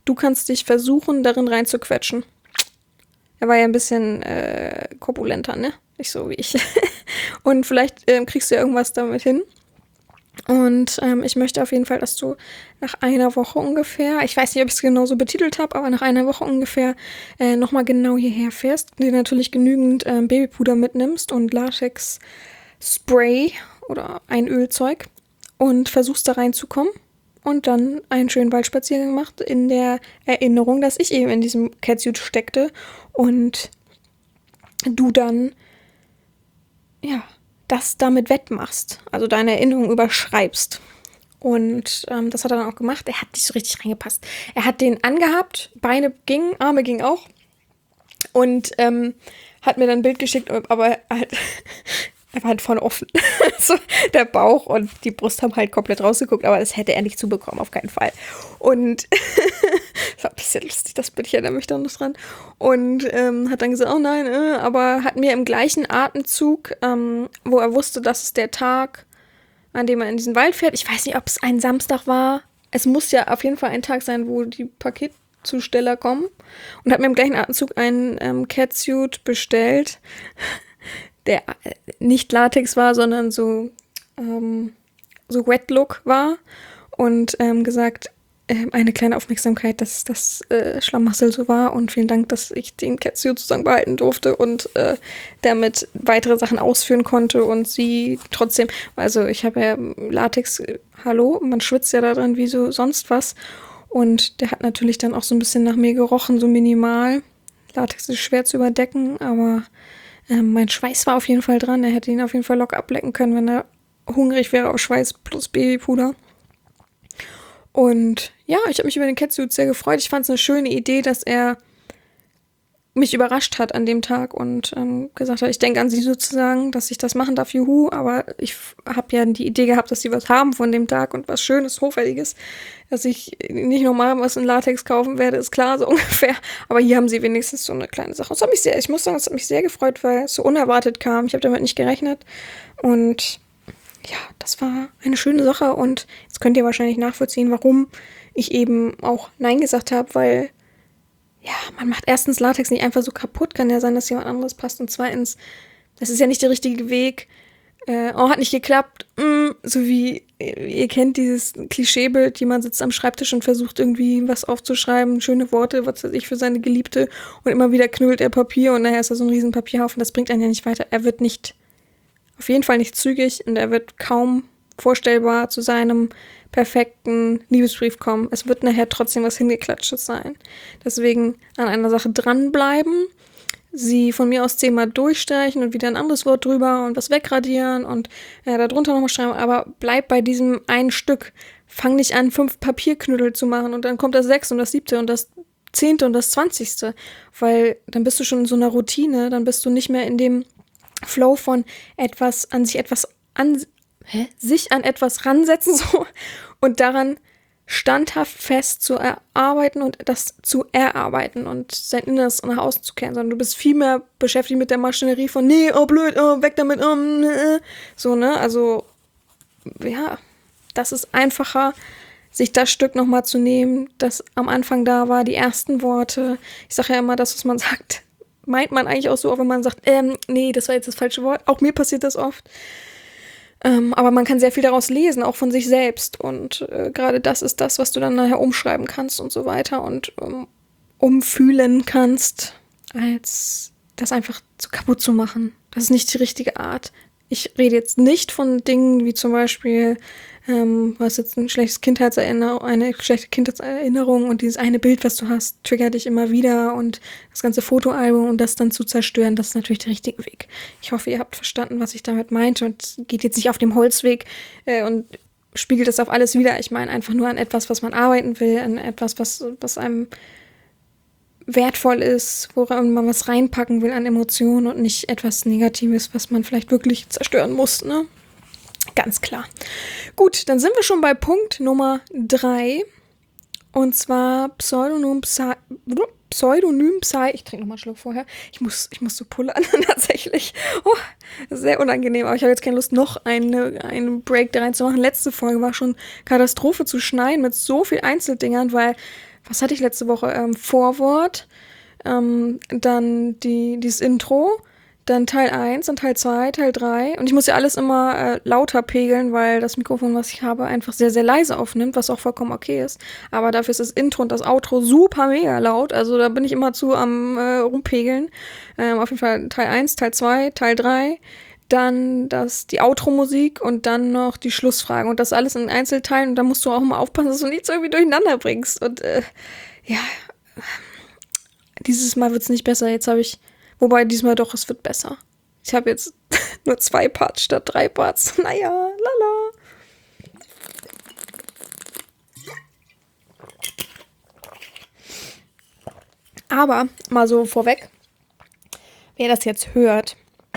du kannst dich versuchen, darin reinzuquetschen. Er war ja ein bisschen äh, korpulenter, ne? Nicht so wie ich. Und vielleicht ähm, kriegst du ja irgendwas damit hin. Und ähm, ich möchte auf jeden Fall, dass du nach einer Woche ungefähr, ich weiß nicht, ob ich es genau so betitelt habe, aber nach einer Woche ungefähr äh, nochmal genau hierher fährst, dir natürlich genügend ähm, Babypuder mitnimmst und Latex-Spray oder ein Ölzeug und versuchst da reinzukommen und dann einen schönen Waldspaziergang macht in der Erinnerung, dass ich eben in diesem Catsuit steckte und du dann, ja, das damit wettmachst, also deine Erinnerung überschreibst. Und ähm, das hat er dann auch gemacht. Er hat nicht so richtig reingepasst. Er hat den angehabt, Beine gingen, Arme gingen auch. Und ähm, hat mir dann ein Bild geschickt, aber halt, er war halt voll offen. So, der Bauch und die Brust haben halt komplett rausgeguckt, aber das hätte er nicht zubekommen, auf keinen Fall. Und das war ein bisschen lustig, das Bild, ich erinnere mich da noch dran. Und ähm, hat dann gesagt, oh nein, äh, aber hat mir im gleichen Atemzug, ähm, wo er wusste, das ist der Tag, an dem er in diesen Wald fährt. Ich weiß nicht, ob es ein Samstag war. Es muss ja auf jeden Fall ein Tag sein, wo die Paketzusteller kommen. Und hat mir im gleichen Atemzug einen ähm, Catsuit bestellt, der nicht Latex war, sondern so, ähm, so Wet Look war. Und ähm, gesagt, äh, eine kleine Aufmerksamkeit, dass das äh, Schlamassel so war. Und vielen Dank, dass ich den Catsuit sozusagen behalten durfte und äh, damit weitere Sachen ausführen konnte. Und sie trotzdem, also ich habe ja Latex, äh, hallo, man schwitzt ja da drin wie so sonst was. Und der hat natürlich dann auch so ein bisschen nach mir gerochen, so minimal. Latex ist schwer zu überdecken, aber Ähm, mein Schweiß war auf jeden Fall dran. Er hätte ihn auf jeden Fall locker ablecken können, wenn er hungrig wäre auf Schweiß plus Babypuder. Und ja, ich habe mich über den Catsuit sehr gefreut. Ich fand es eine schöne Idee, dass er mich überrascht hat an dem Tag und ähm, gesagt hat, ich denke an sie sozusagen, dass ich das machen darf, juhu. Aber ich habe ja die Idee gehabt, dass sie was haben von dem Tag und was Schönes, Hochwertiges. Dass ich nicht nochmal was in Latex kaufen werde, ist klar, so ungefähr. Aber hier haben sie wenigstens so eine kleine Sache. Das hat mich sehr, ich muss sagen, das hat mich sehr gefreut, weil es so unerwartet kam. Ich habe damit nicht gerechnet. Und ja, das war eine schöne Sache. Und jetzt könnt ihr wahrscheinlich nachvollziehen, warum ich eben auch Nein gesagt habe, weil ja, man macht erstens Latex nicht einfach so kaputt. Kann ja sein, dass jemand anderes passt. Und zweitens, das ist ja nicht der richtige Weg. Äh, oh, hat nicht geklappt. Mm, so wie, ihr kennt dieses Klischeebild, jemand sitzt am Schreibtisch und versucht irgendwie was aufzuschreiben, schöne Worte, was weiß ich, für seine Geliebte. Und immer wieder knüllt er Papier und nachher ist da so ein riesen Papierhaufen. Das bringt einen ja nicht weiter. Er wird nicht, auf jeden Fall nicht zügig und er wird kaum vorstellbar zu seinem perfekten Liebesbrief kommen. Es wird nachher trotzdem was Hingeklatschtes sein. Deswegen an einer Sache dranbleiben, sie von mir aus zehnmal durchstreichen und wieder ein anderes Wort drüber und was wegradieren und äh, darunter nochmal schreiben, aber bleib bei diesem einen Stück. Fang nicht an, fünf Papierknüttel zu machen und dann kommt das sechste und das siebte und das zehnte und das zwanzigste, weil dann bist du schon in so einer Routine, dann bist du nicht mehr in dem Flow von etwas, an sich etwas an Hä? sich an etwas ransetzen so und daran standhaft fest zu erarbeiten und das zu erarbeiten und sein Inneres nach außen zu kehren, sondern du bist viel mehr beschäftigt mit der Maschinerie von nee, oh blöd, oh, weg damit, oh, äh. so, ne, also ja, das ist einfacher, sich das Stück nochmal zu nehmen, das am Anfang da war, die ersten Worte, ich sage ja immer, das, was man sagt, meint man eigentlich auch so, auch wenn man sagt, ähm, nee, das war jetzt das falsche Wort, auch mir passiert das oft. Ähm, aber man kann sehr viel daraus lesen, auch von sich selbst. Und äh, gerade das ist das, was du dann nachher umschreiben kannst und so weiter und ähm, umfühlen kannst, als das einfach zu kaputt zu machen. Das ist nicht die richtige Art. Ich rede jetzt nicht von Dingen wie zum Beispiel, ähm, was jetzt ein schlechtes Kindheitserinnerung, eine schlechte Kindheitserinnerung und dieses eine Bild, was du hast, triggert dich immer wieder und das ganze Fotoalbum und das dann zu zerstören, das ist natürlich der richtige Weg. Ich hoffe, ihr habt verstanden, was ich damit meinte und geht jetzt nicht auf dem Holzweg äh, und spiegelt das auf alles wieder. Ich meine einfach nur an etwas, was man arbeiten will, an etwas, was, was einem wertvoll ist, woran man was reinpacken will an Emotionen und nicht etwas Negatives, was man vielleicht wirklich zerstören muss, ne? Ganz klar. Gut, dann sind wir schon bei Punkt Nummer drei. Und zwar Pseudonym Psy... Pseudonym Psy... Ich trinke nochmal einen Schluck vorher. Ich muss, ich muss so pullern, tatsächlich. Oh, sehr unangenehm. Aber ich habe jetzt keine Lust, noch eine, einen Break da reinzumachen. Letzte Folge war schon Katastrophe zu schneiden mit so viel Einzeldingern, weil was hatte ich letzte Woche? Ähm, Vorwort, ähm, dann die, dieses Intro, dann Teil eins und Teil zwei, Teil drei. Und ich muss ja alles immer äh, lauter pegeln, weil das Mikrofon, was ich habe, einfach sehr, sehr leise aufnimmt, was auch vollkommen okay ist. Aber dafür ist das Intro und das Outro super mega laut. Also da bin ich immer zu am äh, rumpegeln. Ähm, auf jeden Fall Teil eins, Teil zwei, Teil drei. Dann das, die Outro-Musik und dann noch die Schlussfragen. Und das alles in Einzelteilen. Und da musst du auch mal aufpassen, dass du nichts irgendwie durcheinander bringst. Und äh, ja, dieses Mal wird es nicht besser. Jetzt habe ich, wobei diesmal doch, es wird besser. Ich habe jetzt nur zwei Parts statt drei Parts. Naja, lala. Aber mal so vorweg, wer das jetzt hört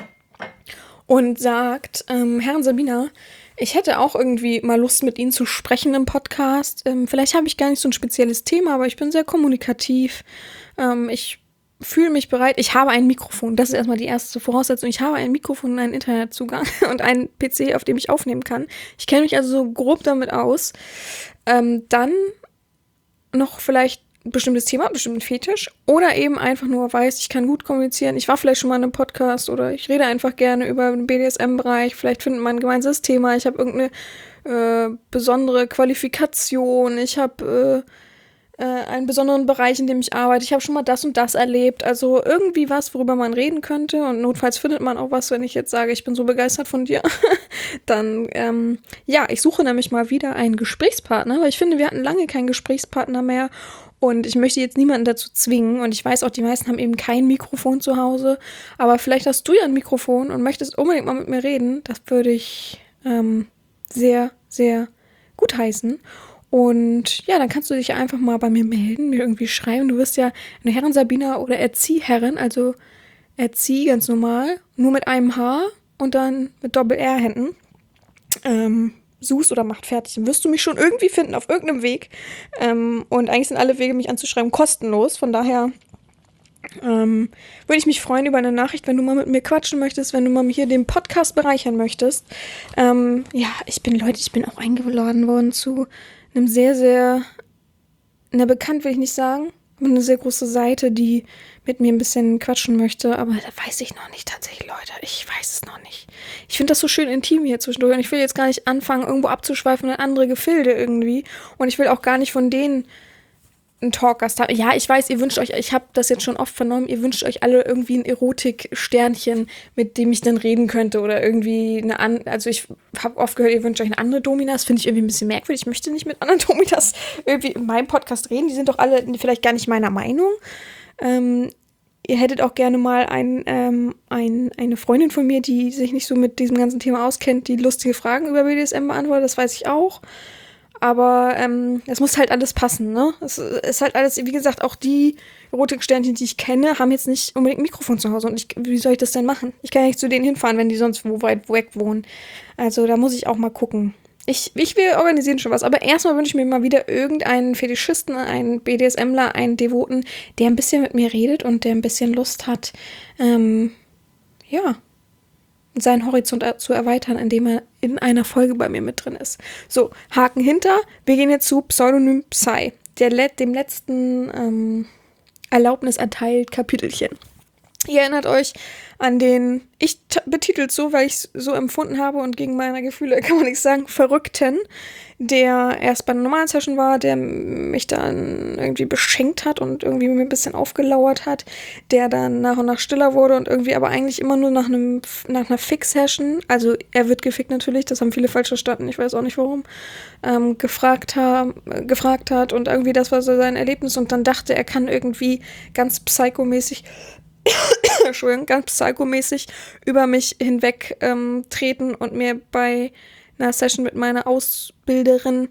und sagt, ähm, Herren Sabina, ich hätte auch irgendwie mal Lust, mit Ihnen zu sprechen im Podcast. Ähm, vielleicht habe ich gar nicht so ein spezielles Thema, aber ich bin sehr kommunikativ. Ähm, ich fühle mich bereit. Ich habe ein Mikrofon. Das ist erstmal die erste Voraussetzung. Ich habe ein Mikrofon und einen Internetzugang und einen P C, auf dem ich aufnehmen kann. Ich kenne mich also so grob damit aus. Ähm, dann noch vielleicht ein bestimmtes Thema, einen bestimmten Fetisch oder eben einfach nur weiß, ich kann gut kommunizieren. Ich war vielleicht schon mal in einem Podcast oder ich rede einfach gerne über den B D S M-Bereich. Vielleicht findet man ein gemeinsames Thema. Ich habe irgendeine äh, besondere Qualifikation. Ich habe äh, äh, einen besonderen Bereich, in dem ich arbeite. Ich habe schon mal das und das erlebt. Also irgendwie was, worüber man reden könnte. Und notfalls findet man auch was, wenn ich jetzt sage, ich bin so begeistert von dir. Dann, ähm, ja, ich suche nämlich mal wieder einen Gesprächspartner, weil ich finde, wir hatten lange keinen Gesprächspartner mehr. Und ich möchte jetzt niemanden dazu zwingen. Und ich weiß auch, die meisten haben eben kein Mikrofon zu Hause. Aber vielleicht hast du ja ein Mikrofon und möchtest unbedingt mal mit mir reden. Das würde ich ähm, sehr, sehr gut heißen. Und ja, dann kannst du dich ja einfach mal bei mir melden, mir irgendwie schreiben. Du wirst ja eine Herren Sabina oder Erziehherrin, also Erzieh ganz normal, nur mit einem H und dann mit Doppel-R hinten. Ähm, suchst oder macht fertig, dann wirst du mich schon irgendwie finden, auf irgendeinem Weg. Ähm, und eigentlich sind alle Wege, mich anzuschreiben, kostenlos. Von daher ähm, würde ich mich freuen über eine Nachricht, wenn du mal mit mir quatschen möchtest, wenn du mal hier den Podcast bereichern möchtest. Ähm, ja, ich bin, Leute, ich bin auch eingeladen worden zu einem sehr, sehr, na, bekannt will ich nicht sagen, aber eine sehr große Seite, die mit mir ein bisschen quatschen möchte, aber da weiß ich noch nicht tatsächlich, Leute. Ich weiß es noch nicht. Ich finde das so schön intim hier zwischendurch und ich will jetzt gar nicht anfangen, irgendwo abzuschweifen in andere Gefilde irgendwie und ich will auch gar nicht von denen einen Talkgast haben. Ja, ich weiß, ihr wünscht euch, ich habe das jetzt schon oft vernommen, ihr wünscht euch alle irgendwie ein Erotik-Sternchen, mit dem ich dann reden könnte oder irgendwie eine andere, also ich habe oft gehört, ihr wünscht euch eine andere Dominas, finde ich irgendwie ein bisschen merkwürdig. Ich möchte nicht mit anderen Dominas irgendwie in meinem Podcast reden, die sind doch alle vielleicht gar nicht meiner Meinung. Ähm, ihr hättet auch gerne mal ein, ähm, ein, eine Freundin von mir, die sich nicht so mit diesem ganzen Thema auskennt, die lustige Fragen über B D S M beantwortet, das weiß ich auch. Aber ähm, es muss halt alles passen, ne? Es ist halt alles, wie gesagt, auch die Erotiksternchen, die ich kenne, haben jetzt nicht unbedingt ein Mikrofon zu Hause. Und ich, wie soll ich das denn machen? Ich kann ja nicht zu denen hinfahren, wenn die sonst wo weit weg wohnen. Also da muss ich auch mal gucken. Ich, ich will organisieren schon was, aber erstmal wünsche ich mir mal wieder irgendeinen Fetischisten, einen BDSMler, einen Devoten, der ein bisschen mit mir redet und der ein bisschen Lust hat, ähm, ja, seinen Horizont zu erweitern, indem er in einer Folge bei mir mit drin ist. So, Haken hinter, wir gehen jetzt zu Pseudonym Psy, der let, dem letzten ähm, Erlaubnis erteilt Kapitelchen. Ihr erinnert euch an den, ich t- betitelt so, weil ich es so empfunden habe und gegen meine Gefühle kann man nichts sagen, Verrückten, der erst bei einer normalen Session war, der mich dann irgendwie beschenkt hat und irgendwie mir ein bisschen aufgelauert hat, der dann nach und nach stiller wurde und irgendwie aber eigentlich immer nur nach einem nach einer Fix-Session, also er wird gefickt natürlich, das haben viele falsch verstanden, ich weiß auch nicht warum, ähm, gefragt, ha- gefragt hat und irgendwie das war so sein Erlebnis und dann dachte, er kann irgendwie ganz psychomäßig Entschuldigung, ganz psychomäßig über mich hinweg ähm, treten und mir bei einer Session mit meiner Ausbilderin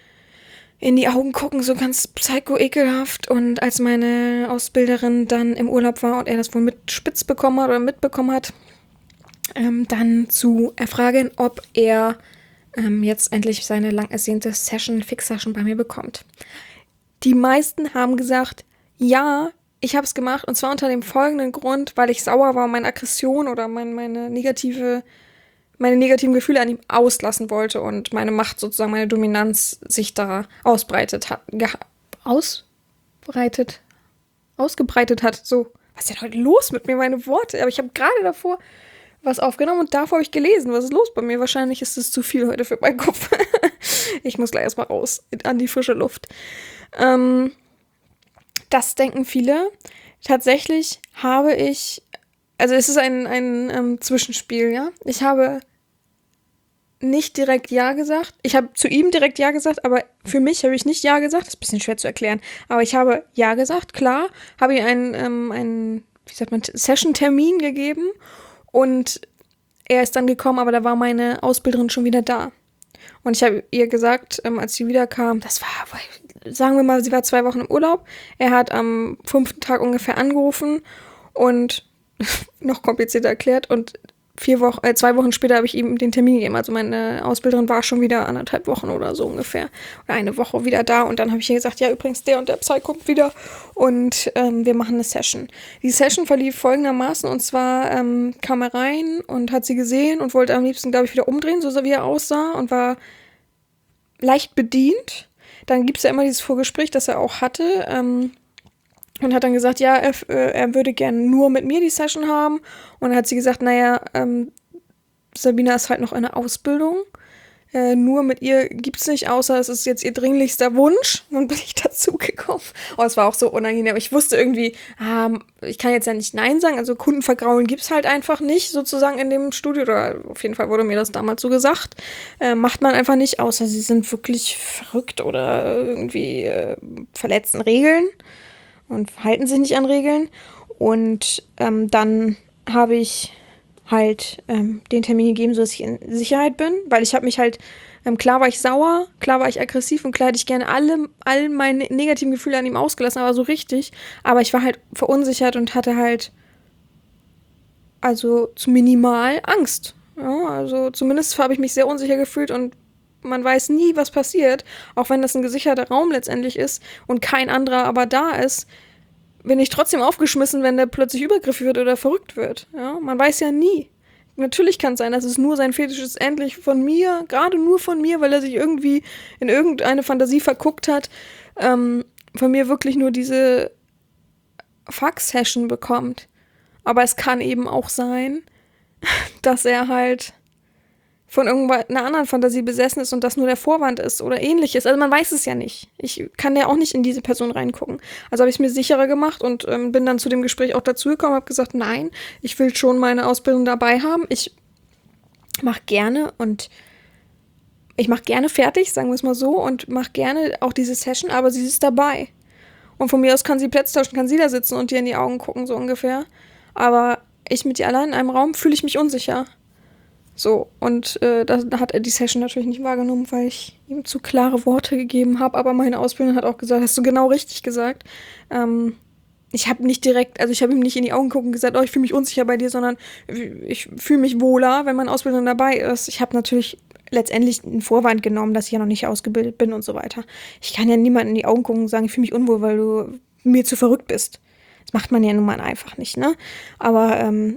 in die Augen gucken, so ganz psycho-ekelhaft. Und als meine Ausbilderin dann im Urlaub war und er das wohl mit spitz bekommen hat oder mitbekommen hat, ähm, dann zu erfragen, ob er ähm, jetzt endlich seine lang ersehnte Session, Fix-Session bei mir bekommt. Die meisten haben gesagt, ja, ich habe es gemacht und zwar unter dem folgenden Grund, weil ich sauer war und meine Aggression oder mein, meine negative, meine negativen Gefühle an ihm auslassen wollte und meine Macht sozusagen, meine Dominanz sich da ausbreitet hat. Geha- aus? ausbreitet, ausgebreitet hat. So, was ist denn heute los mit mir, meine Worte? Aber ich habe gerade davor was aufgenommen und davor habe ich gelesen. Was ist los bei mir? Wahrscheinlich ist es zu viel heute für meinen Kopf. Ich muss gleich erstmal raus an die frische Luft. Ähm, das denken viele. Tatsächlich habe ich, also es ist ein, ein ähm, Zwischenspiel, ja. Ich habe nicht direkt Ja gesagt. Ich habe zu ihm direkt Ja gesagt, aber für mich habe ich nicht Ja gesagt. Das ist ein bisschen schwer zu erklären. Aber ich habe Ja gesagt, klar. Habe ihm einen, ähm, einen, wie sagt man, Session-Termin gegeben. Und er ist dann gekommen, aber da war meine Ausbilderin schon wieder da. Und ich habe ihr gesagt, ähm, als sie wiederkam, das war, sagen wir mal, sie war zwei Wochen im Urlaub. Er hat am fünften Tag ungefähr angerufen und noch komplizierter erklärt. Und vier Wochen, äh, zwei Wochen später habe ich ihm den Termin gegeben. Also meine Ausbilderin war schon wieder anderthalb Wochen oder so ungefähr. Oder eine Woche wieder da. Und dann habe ich ihr gesagt, ja, übrigens, der und der Psy kommt wieder. Und ähm, wir machen eine Session. Die Session verlief folgendermaßen. Und zwar ähm, kam er rein und hat sie gesehen und wollte am liebsten, glaube ich, wieder umdrehen, so wie er aussah. Und war leicht bedient. Dann gibt es ja immer dieses Vorgespräch, das er auch hatte. Ähm, Und hat dann gesagt, ja, er, äh, er würde gerne nur mit mir die Session haben. Und dann hat sie gesagt, naja, ähm, Sabina ist halt noch in der Ausbildung. Äh, nur mit ihr gibt's nicht, außer es ist jetzt ihr dringlichster Wunsch. Und dann bin ich dazugekommen. Oh, es war auch so unangenehm. Aber ich wusste irgendwie, ah, ich kann jetzt ja nicht Nein sagen. Also Kundenvergraulen gibt's halt einfach nicht, sozusagen in dem Studio. Oder auf jeden Fall wurde mir das damals so gesagt. Äh, macht man einfach nicht, außer sie sind wirklich verrückt oder irgendwie äh, verletzen Regeln und halten sich nicht an Regeln. Und ähm, dann habe ich halt ähm, den Termin gegeben, sodass ich in Sicherheit bin, weil ich habe mich halt, ähm, klar war ich sauer, klar war ich aggressiv und klar hätte ich gerne alle, all meine negativen Gefühle an ihm ausgelassen, aber so richtig. Aber ich war halt verunsichert und hatte halt also zu minimal Angst. Ja, also zumindest habe ich mich sehr unsicher gefühlt und man weiß nie, was passiert, auch wenn das ein gesicherter Raum letztendlich ist und kein anderer aber da ist, bin ich trotzdem aufgeschmissen, wenn der plötzlich übergriffig wird oder verrückt wird. Ja, man weiß ja nie. Natürlich kann es sein, dass es nur sein Fetisch ist, endlich von mir, gerade nur von mir, weil er sich irgendwie in irgendeine Fantasie verguckt hat, ähm, von mir wirklich nur diese Fuck-Session bekommt. Aber es kann eben auch sein, dass er halt von irgendeiner anderen Fantasie besessen ist und das nur der Vorwand ist oder ähnliches. Also man weiß es ja nicht. Ich kann ja auch nicht in diese Person reingucken. Also habe ich es mir sicherer gemacht und ähm, bin dann zu dem Gespräch auch dazugekommen, habe gesagt, nein, ich will schon meine Ausbildung dabei haben. Ich mache gerne und ich mache gerne fertig, sagen wir es mal so, und mache gerne auch diese Session, aber sie ist dabei. Und von mir aus kann sie Plätze tauschen, kann sie da sitzen und dir in die Augen gucken, so ungefähr. Aber ich mit ihr allein in einem Raum fühle ich mich unsicher. So, und äh, da hat er die Session natürlich nicht wahrgenommen, weil ich ihm zu klare Worte gegeben habe. Aber meine Ausbildnerin hat auch gesagt, hast du genau richtig gesagt. Ähm, ich habe nicht direkt, also ich habe ihm nicht in die Augen gucken und gesagt, oh, ich fühle mich unsicher bei dir, sondern ich fühle mich wohler, wenn meine Ausbildnerin dabei ist. Ich habe natürlich letztendlich einen Vorwand genommen, dass ich ja noch nicht ausgebildet bin und so weiter. Ich kann ja niemandem in die Augen gucken und sagen, ich fühle mich unwohl, weil du mir zu verrückt bist. Das macht man ja nun mal einfach nicht, ne? Aber, ähm,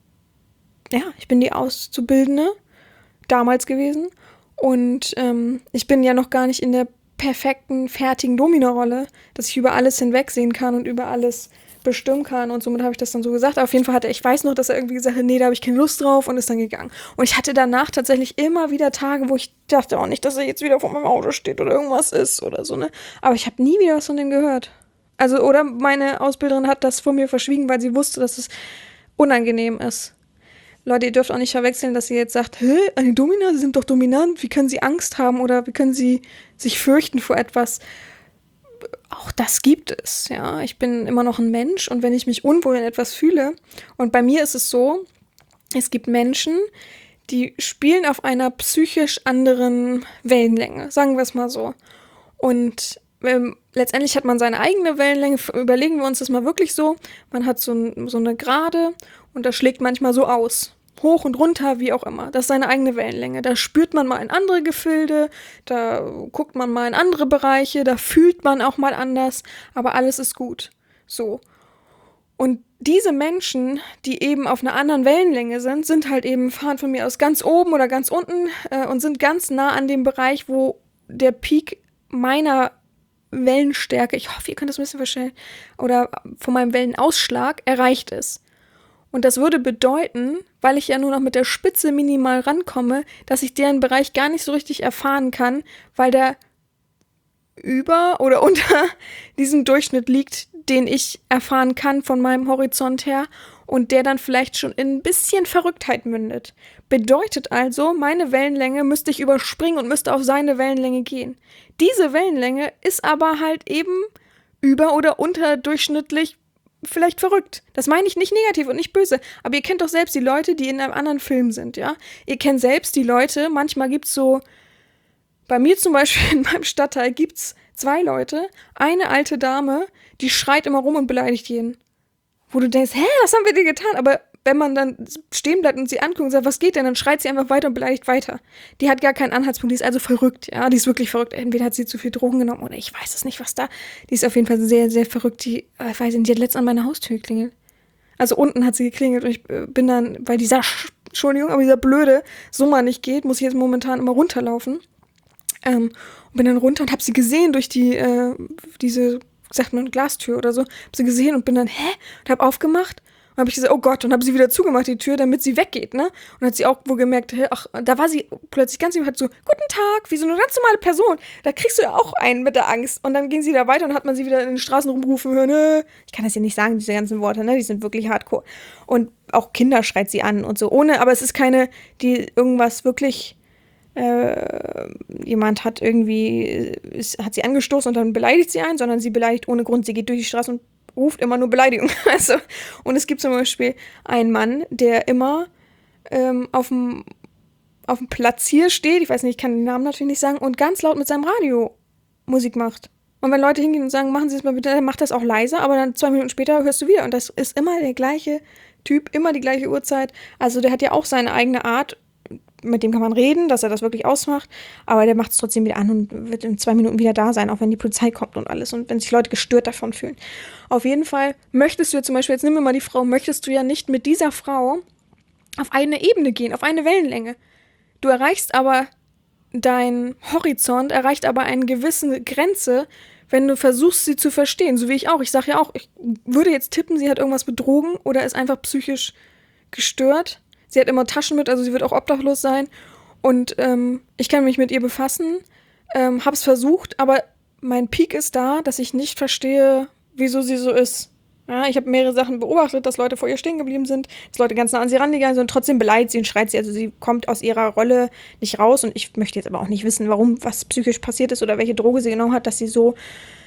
ja, ich bin die Auszubildende damals gewesen und ähm, ich bin ja noch gar nicht in der perfekten, fertigen Domino-Rolle, dass ich über alles hinwegsehen kann und über alles bestimmen kann und somit habe ich das dann so gesagt. Aber auf jeden Fall hatte ich weiß noch, dass er irgendwie gesagt hat, nee, da habe ich keine Lust drauf und ist dann gegangen. Und ich hatte danach tatsächlich immer wieder Tage, wo ich dachte auch nicht, dass er jetzt wieder vor meinem Auto steht oder irgendwas ist oder so, ne? Aber ich habe nie wieder was von dem gehört. Also, oder meine Ausbilderin hat das vor mir verschwiegen, weil sie wusste, dass es unangenehm ist. Leute, ihr dürft auch nicht verwechseln, dass ihr jetzt sagt, hä, eine Domina, sie sind doch dominant, wie können sie Angst haben oder wie können sie sich fürchten vor etwas? Auch das gibt es, ja. Ich bin immer noch ein Mensch und wenn ich mich unwohl in etwas fühle, und bei mir ist es so, es gibt Menschen, die spielen auf einer psychisch anderen Wellenlänge, sagen wir es mal so. Und ähm, letztendlich hat man seine eigene Wellenlänge, überlegen wir uns das mal wirklich so, man hat so, ein, so eine Gerade und das schlägt manchmal so aus. Hoch und runter, wie auch immer. Das ist seine eigene Wellenlänge. Da spürt man mal in andere Gefilde, da guckt man mal in andere Bereiche, da fühlt man auch mal anders, aber alles ist gut. So. Und diese Menschen, die eben auf einer anderen Wellenlänge sind, sind halt eben, fahren von mir aus ganz oben oder ganz unten äh, und sind ganz nah an dem Bereich, wo der Peak meiner Wellenstärke, ich hoffe, ihr könnt das ein bisschen verstehen, oder von meinem Wellenausschlag erreicht ist. Und das würde bedeuten, weil ich ja nur noch mit der Spitze minimal rankomme, dass ich deren Bereich gar nicht so richtig erfahren kann, weil der über oder unter diesem Durchschnitt liegt, den ich erfahren kann von meinem Horizont her und der dann vielleicht schon in ein bisschen Verrücktheit mündet. Bedeutet also, meine Wellenlänge müsste ich überspringen und müsste auf seine Wellenlänge gehen. Diese Wellenlänge ist aber halt eben über- oder unterdurchschnittlich vielleicht verrückt. Das meine ich nicht negativ und nicht böse, aber ihr kennt doch selbst die Leute, die in einem anderen Film sind, ja? Ihr kennt selbst die Leute, manchmal gibt's so, bei mir zum Beispiel in meinem Stadtteil gibt's zwei Leute, eine alte Dame, die schreit immer rum und beleidigt jeden. Wo du denkst, hä, was haben wir dir getan? Aber wenn man dann stehen bleibt und sie anguckt und sagt, was geht denn, dann schreit sie einfach weiter und beleidigt weiter. Die hat gar keinen Anhaltspunkt, die ist also verrückt, ja, die ist wirklich verrückt. Entweder hat sie zu viel Drogen genommen oder ich weiß es nicht, was da. Die ist auf jeden Fall sehr, sehr verrückt. Die, äh, ich weiß nicht, die hat letztens an meiner Haustür geklingelt. Also unten hat sie geklingelt und ich äh, bin dann, weil dieser, Entschuldigung, aber dieser blöde Summer nicht geht, muss ich jetzt momentan immer runterlaufen. Ähm, und bin dann runter und hab sie gesehen durch die, äh, diese, sagt man, Glastür oder so, hab sie gesehen und bin dann, hä? Und hab aufgemacht. Und habe ich gesagt, oh Gott, und habe sie wieder zugemacht, die Tür, damit sie weggeht, ne? Und hat sie auch wohl gemerkt, ach, da war sie plötzlich ganz lieb, hat so, guten Tag, wie so eine ganz normale Person. Da kriegst du ja auch einen mit der Angst. Und dann ging sie da weiter und hat man sie wieder in den Straßen rumrufen hören, ne? Ich kann das ja nicht sagen, diese ganzen Worte, ne? Die sind wirklich hardcore. Und auch Kinder schreit sie an und so, ohne, aber es ist keine, die irgendwas wirklich, äh, jemand hat irgendwie, ist, hat sie angestoßen und dann beleidigt sie einen, sondern sie beleidigt ohne Grund, sie geht durch die Straße und ruft immer nur Beleidigung. Also, und es gibt zum Beispiel einen Mann, der immer ähm, auf dem auf dem Platz hier steht, ich weiß nicht, ich kann den Namen natürlich nicht sagen, und ganz laut mit seinem Radio Musik macht. Und wenn Leute hingehen und sagen, machen Sie es mal bitte, dann macht das auch leiser, aber dann zwei Minuten später hörst du wieder. Und das ist immer der gleiche Typ, immer die gleiche Uhrzeit. Also der hat ja auch seine eigene Art, mit dem kann man reden, dass er das wirklich ausmacht, aber der macht es trotzdem wieder an und wird in zwei Minuten wieder da sein, auch wenn die Polizei kommt und alles und wenn sich Leute gestört davon fühlen. Auf jeden Fall möchtest du ja zum Beispiel, jetzt nimm mir mal die Frau, möchtest du ja nicht mit dieser Frau auf eine Ebene gehen, auf eine Wellenlänge. Du erreichst aber, dein Horizont erreicht aber eine gewisse Grenze, wenn du versuchst, sie zu verstehen, so wie ich auch. Ich sage ja auch, ich würde jetzt tippen, sie hat irgendwas betrogen oder ist einfach psychisch gestört. Sie hat immer Taschen mit, also sie wird auch obdachlos sein. Und ähm, ich kann mich mit ihr befassen, ähm, hab's versucht, aber mein Peak ist da, dass ich nicht verstehe, wieso sie so ist. Ja, ich habe mehrere Sachen beobachtet, dass Leute vor ihr stehen geblieben sind, dass Leute ganz nah an sie rangegangen sind und trotzdem beleidigt sie und schreit sie. Also sie kommt aus ihrer Rolle nicht raus und ich möchte jetzt aber auch nicht wissen, warum, was psychisch passiert ist oder welche Droge sie genommen hat, dass sie so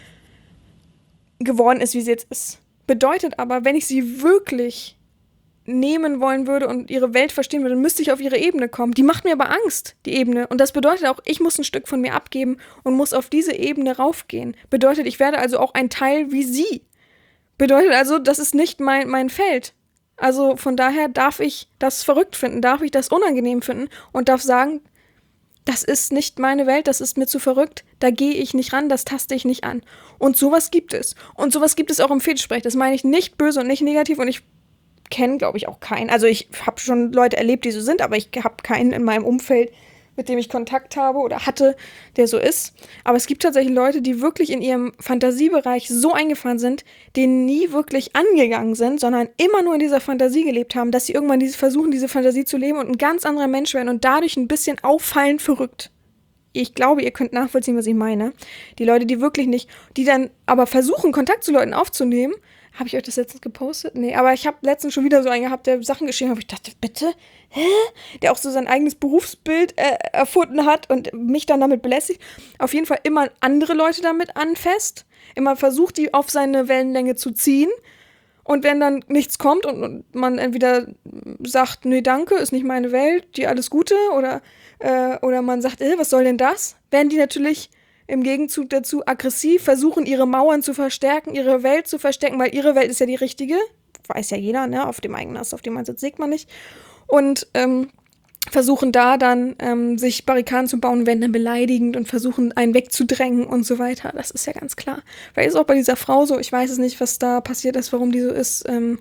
geworden ist, wie sie jetzt ist. Bedeutet aber, wenn ich sie wirklich nehmen wollen würde und ihre Welt verstehen würde, dann müsste ich auf ihre Ebene kommen. Die macht mir aber Angst, die Ebene. Und das bedeutet auch, ich muss ein Stück von mir abgeben und muss auf diese Ebene raufgehen. Bedeutet, ich werde also auch ein Teil wie sie. Bedeutet also, das ist nicht mein, mein Feld. Also von daher darf ich das verrückt finden, darf ich das unangenehm finden und darf sagen, das ist nicht meine Welt, das ist mir zu verrückt, da gehe ich nicht ran, das taste ich nicht an. Und sowas gibt es. Und sowas gibt es auch im Fetischsprech. Das meine ich nicht böse und nicht negativ und ich kenne, glaube ich, auch keinen. Also ich habe schon Leute erlebt, die so sind, aber ich habe keinen in meinem Umfeld, mit dem ich Kontakt habe oder hatte, der so ist. Aber es gibt tatsächlich Leute, die wirklich in ihrem Fantasiebereich so eingefahren sind, die nie wirklich angegangen sind, sondern immer nur in dieser Fantasie gelebt haben, dass sie irgendwann diese, versuchen, diese Fantasie zu leben und ein ganz anderer Mensch werden und dadurch ein bisschen auffallend verrückt. Ich glaube, ihr könnt nachvollziehen, was ich meine. Die Leute, die wirklich nicht, die dann aber versuchen, Kontakt zu Leuten aufzunehmen. Habe ich euch das letztens gepostet? Nee, aber ich habe letztens schon wieder so einen gehabt, der Sachen geschrieben hat, wo ich dachte, bitte? Hä? Der auch so sein eigenes Berufsbild äh, erfunden hat und mich dann damit belästigt. Auf jeden Fall immer andere Leute damit anfasst. Immer versucht, die auf seine Wellenlänge zu ziehen. Und wenn dann nichts kommt und, und man entweder sagt, nee, danke, ist nicht meine Welt, dir alles Gute, oder, äh, oder man sagt, äh, was soll denn das? Werden die natürlich im Gegenzug dazu aggressiv, versuchen ihre Mauern zu verstärken, ihre Welt zu verstecken, weil ihre Welt ist ja die richtige, weiß ja jeder, ne, auf dem eigenen Ast, auf dem man sitzt, sägt man nicht, und ähm, versuchen da dann ähm, sich Barrikaden zu bauen, werden dann beleidigend und versuchen einen wegzudrängen und so weiter, das ist ja ganz klar. Weil ist auch bei dieser Frau so, ich weiß es nicht, was da passiert ist, warum die so ist, ähm,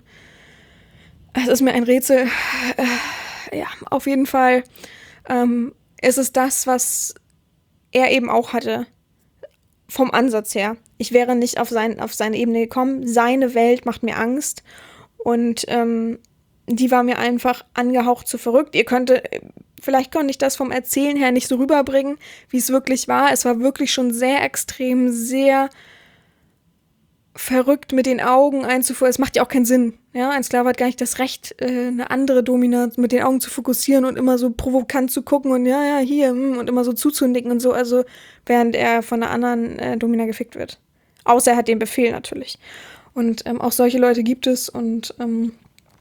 es ist mir ein Rätsel, äh, ja, auf jeden Fall ähm, ist es das, was er eben auch hatte. vom Ansatz her. Ich wäre nicht auf, sein, auf seine Ebene gekommen. Seine Welt macht mir Angst. Und ähm, die war mir einfach angehaucht zu verrückt. Ihr könntet, vielleicht konnte ich das vom Erzählen her nicht so rüberbringen, wie es wirklich war. Es war wirklich schon sehr extrem, sehr verrückt mit den Augen einzuführen. Es macht ja auch keinen Sinn. Ja, ein Sklave hat gar nicht das Recht, äh, eine andere Domina mit den Augen zu fokussieren und immer so provokant zu gucken und ja, ja, hier, hm, und immer so zuzunicken und so, also während er von einer anderen äh, Domina gefickt wird. Außer er hat den Befehl natürlich. Und ähm, auch solche Leute gibt es und ähm,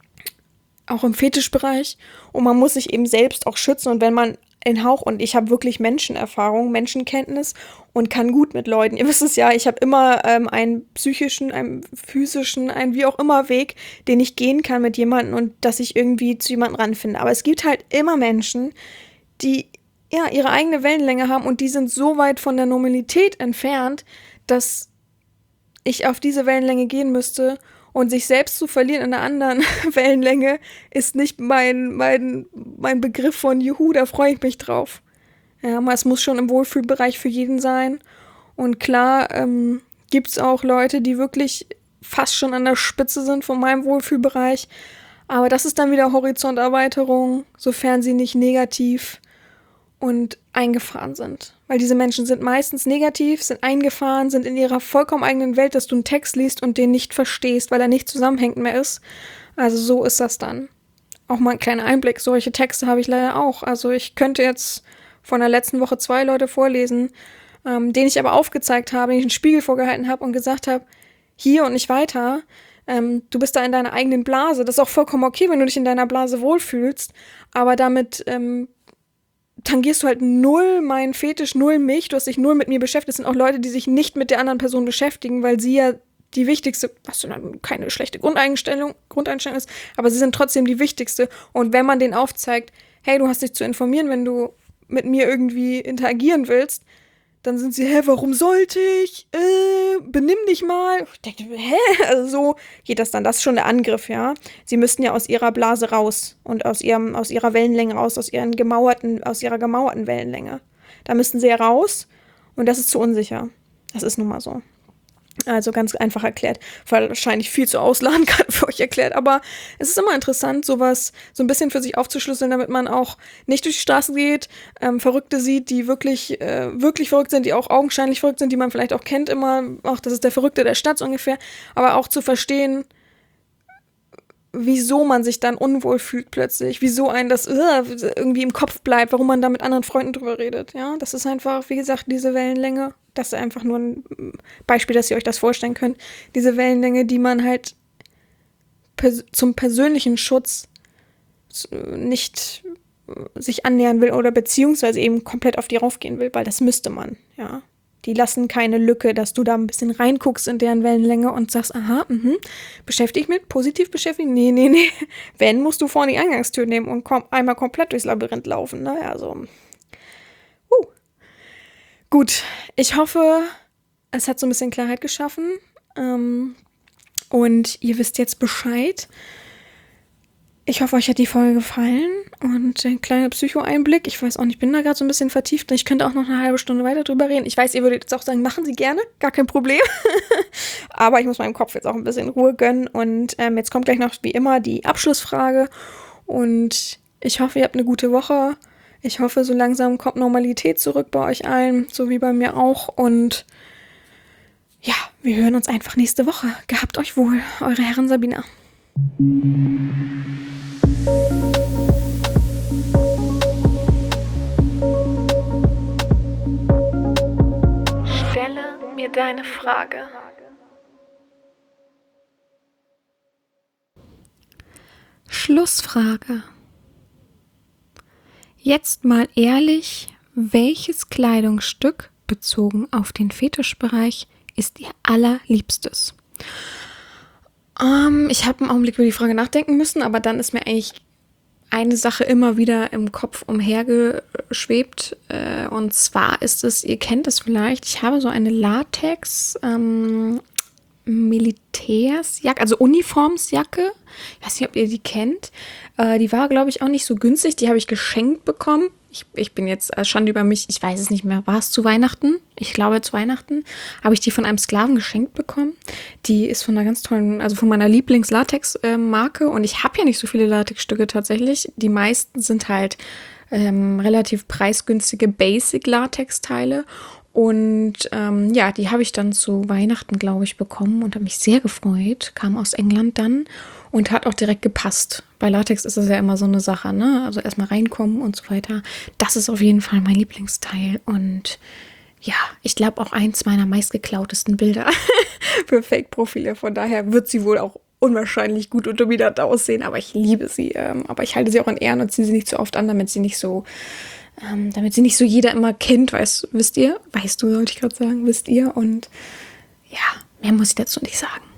auch im Fetischbereich. Und man muss sich eben selbst auch schützen. Und wenn man in Hauch, und ich habe wirklich Menschenerfahrung, Menschenkenntnis und kann gut mit Leuten. Ihr wisst es ja, ich habe immer ähm, einen psychischen, einen physischen, einen wie auch immer Weg, den ich gehen kann mit jemandem und dass ich irgendwie zu jemandem ranfinde. Aber es gibt halt immer Menschen, die ja ihre eigene Wellenlänge haben und die sind so weit von der Normalität entfernt, dass ich auf diese Wellenlänge gehen müsste. Und sich selbst zu verlieren in einer anderen Wellenlänge ist nicht mein, mein, mein Begriff von Juhu, da freue ich mich drauf. Ja, es muss schon im Wohlfühlbereich für jeden sein. Und klar ähm, gibt es auch Leute, die wirklich fast schon an der Spitze sind von meinem Wohlfühlbereich. Aber das ist dann wieder Horizonterweiterung, sofern sie nicht negativ und eingefahren sind. Weil diese Menschen sind meistens negativ, sind eingefahren, sind in ihrer vollkommen eigenen Welt, dass du einen Text liest und den nicht verstehst, weil er nicht zusammenhängend mehr ist. Also so ist das dann. Auch mal ein kleiner Einblick. Solche Texte habe ich leider auch. Also ich könnte jetzt von der letzten Woche zwei Leute vorlesen, ähm, denen ich aber aufgezeigt habe, denen ich einen Spiegel vorgehalten habe und gesagt habe, hier und nicht weiter. Ähm, du bist da in deiner eigenen Blase. Das ist auch vollkommen okay, wenn du dich in deiner Blase wohlfühlst. Aber damit ähm, tangierst du halt null meinen Fetisch, null mich, du hast dich null mit mir beschäftigt. Es sind auch Leute, die sich nicht mit der anderen Person beschäftigen, weil sie ja die wichtigste, was dann keine schlechte Grundeinstellung, Grundeinstellung ist, aber sie sind trotzdem die wichtigste. Und wenn man denen aufzeigt, hey, du hast dich zu informieren, wenn du mit mir irgendwie interagieren willst, dann sind sie, hä, warum sollte ich? Äh, benimm dich mal. Ich denke, hä? Also so geht das dann. Das ist schon der Angriff, ja. Sie müssten ja aus ihrer Blase raus und aus ihrem, aus ihrer Wellenlänge raus, aus ihren gemauerten, aus ihrer gemauerten Wellenlänge. Da müssten sie ja raus und das ist zu unsicher. Das ist nun mal so. Also ganz einfach erklärt. Wahrscheinlich viel zu ausladend gerade für euch erklärt. Aber es ist immer interessant, sowas so ein bisschen für sich aufzuschlüsseln, damit man auch nicht durch die Straße geht, ähm, Verrückte sieht, die wirklich, äh, wirklich verrückt sind, die auch augenscheinlich verrückt sind, die man vielleicht auch kennt immer. Auch das ist der Verrückte der Stadt so ungefähr. Aber auch zu verstehen, wieso man sich dann unwohl fühlt plötzlich, wieso einen das uh, irgendwie im Kopf bleibt, warum man da mit anderen Freunden drüber redet. Ja, das ist einfach, wie gesagt, diese Wellenlänge. Das ist einfach nur ein Beispiel, dass ihr euch das vorstellen könnt. Diese Wellenlänge, die man halt pers- zum persönlichen Schutz nicht sich annähern will oder beziehungsweise eben komplett auf die raufgehen will, weil das müsste man, ja. Die lassen keine Lücke, dass du da ein bisschen reinguckst in deren Wellenlänge und sagst, aha, mhm, beschäftigt mit, positiv beschäftigen? Nee, nee, nee. Wenn, musst du vorne die Eingangstür nehmen und komm, einmal komplett durchs Labyrinth laufen, ne? Also, uh. Gut, ich hoffe, es hat so ein bisschen Klarheit geschaffen. Ähm, und ihr wisst jetzt Bescheid. Ich hoffe, euch hat die Folge gefallen und ein kleiner Psycho-Einblick. Ich weiß auch nicht, ich bin da gerade so ein bisschen vertieft. Ich könnte auch noch eine halbe Stunde weiter drüber reden. Ich weiß, ihr würdet jetzt auch sagen, machen Sie gerne, gar kein Problem. Aber ich muss meinem Kopf jetzt auch ein bisschen Ruhe gönnen. Und ähm, jetzt kommt gleich noch, wie immer, die Abschlussfrage. Und ich hoffe, ihr habt eine gute Woche. Ich hoffe, so langsam kommt Normalität zurück bei euch allen, so wie bei mir auch. Und ja, wir hören uns einfach nächste Woche. Gehabt euch wohl, eure Herren Sabina. Stelle mir deine Frage. Schlussfrage. Jetzt mal ehrlich, welches Kleidungsstück bezogen auf den Fetischbereich ist ihr allerliebstes? Um, ich habe einen Augenblick über die Frage nachdenken müssen, aber dann ist mir eigentlich eine Sache immer wieder im Kopf umhergeschwebt. Äh, und zwar ist es, ihr kennt es vielleicht, ich habe so eine Latex ähm, Militärsjacke, also Uniformsjacke. Ich weiß nicht, ob ihr die kennt. Äh, die war, glaube ich, auch nicht so günstig. Die habe ich geschenkt bekommen. Ich, ich bin jetzt äh, schon über mich, ich weiß es nicht mehr, war es zu Weihnachten? Ich glaube zu Weihnachten habe ich die von einem Sklaven geschenkt bekommen. Die ist von einer ganz tollen, also von meiner Lieblings-Latex-Marke und ich habe ja nicht so viele Latexstücke tatsächlich. Die meisten sind halt ähm, relativ preisgünstige Basic-Latex-Teile und ähm, ja, die habe ich dann zu Weihnachten, glaube ich, bekommen und habe mich sehr gefreut. Kam aus England dann und hat auch direkt gepasst. Bei Latex ist es ja immer so eine Sache, ne? Also erstmal reinkommen und so weiter. Das ist auf jeden Fall mein Lieblingsteil. Und ja, ich glaube auch eins meiner meistgeklautesten Bilder für Fake-Profile. Von daher wird sie wohl auch unwahrscheinlich gut und dominant aussehen. Aber ich liebe sie. Ähm, aber ich halte sie auch in Ehren und ziehe sie nicht so oft an, damit sie nicht so, ähm, damit sie nicht so jeder immer kennt. Weißt, wisst ihr? Weißt du, sollte ich gerade sagen. Wisst ihr? Und ja, mehr muss ich dazu nicht sagen.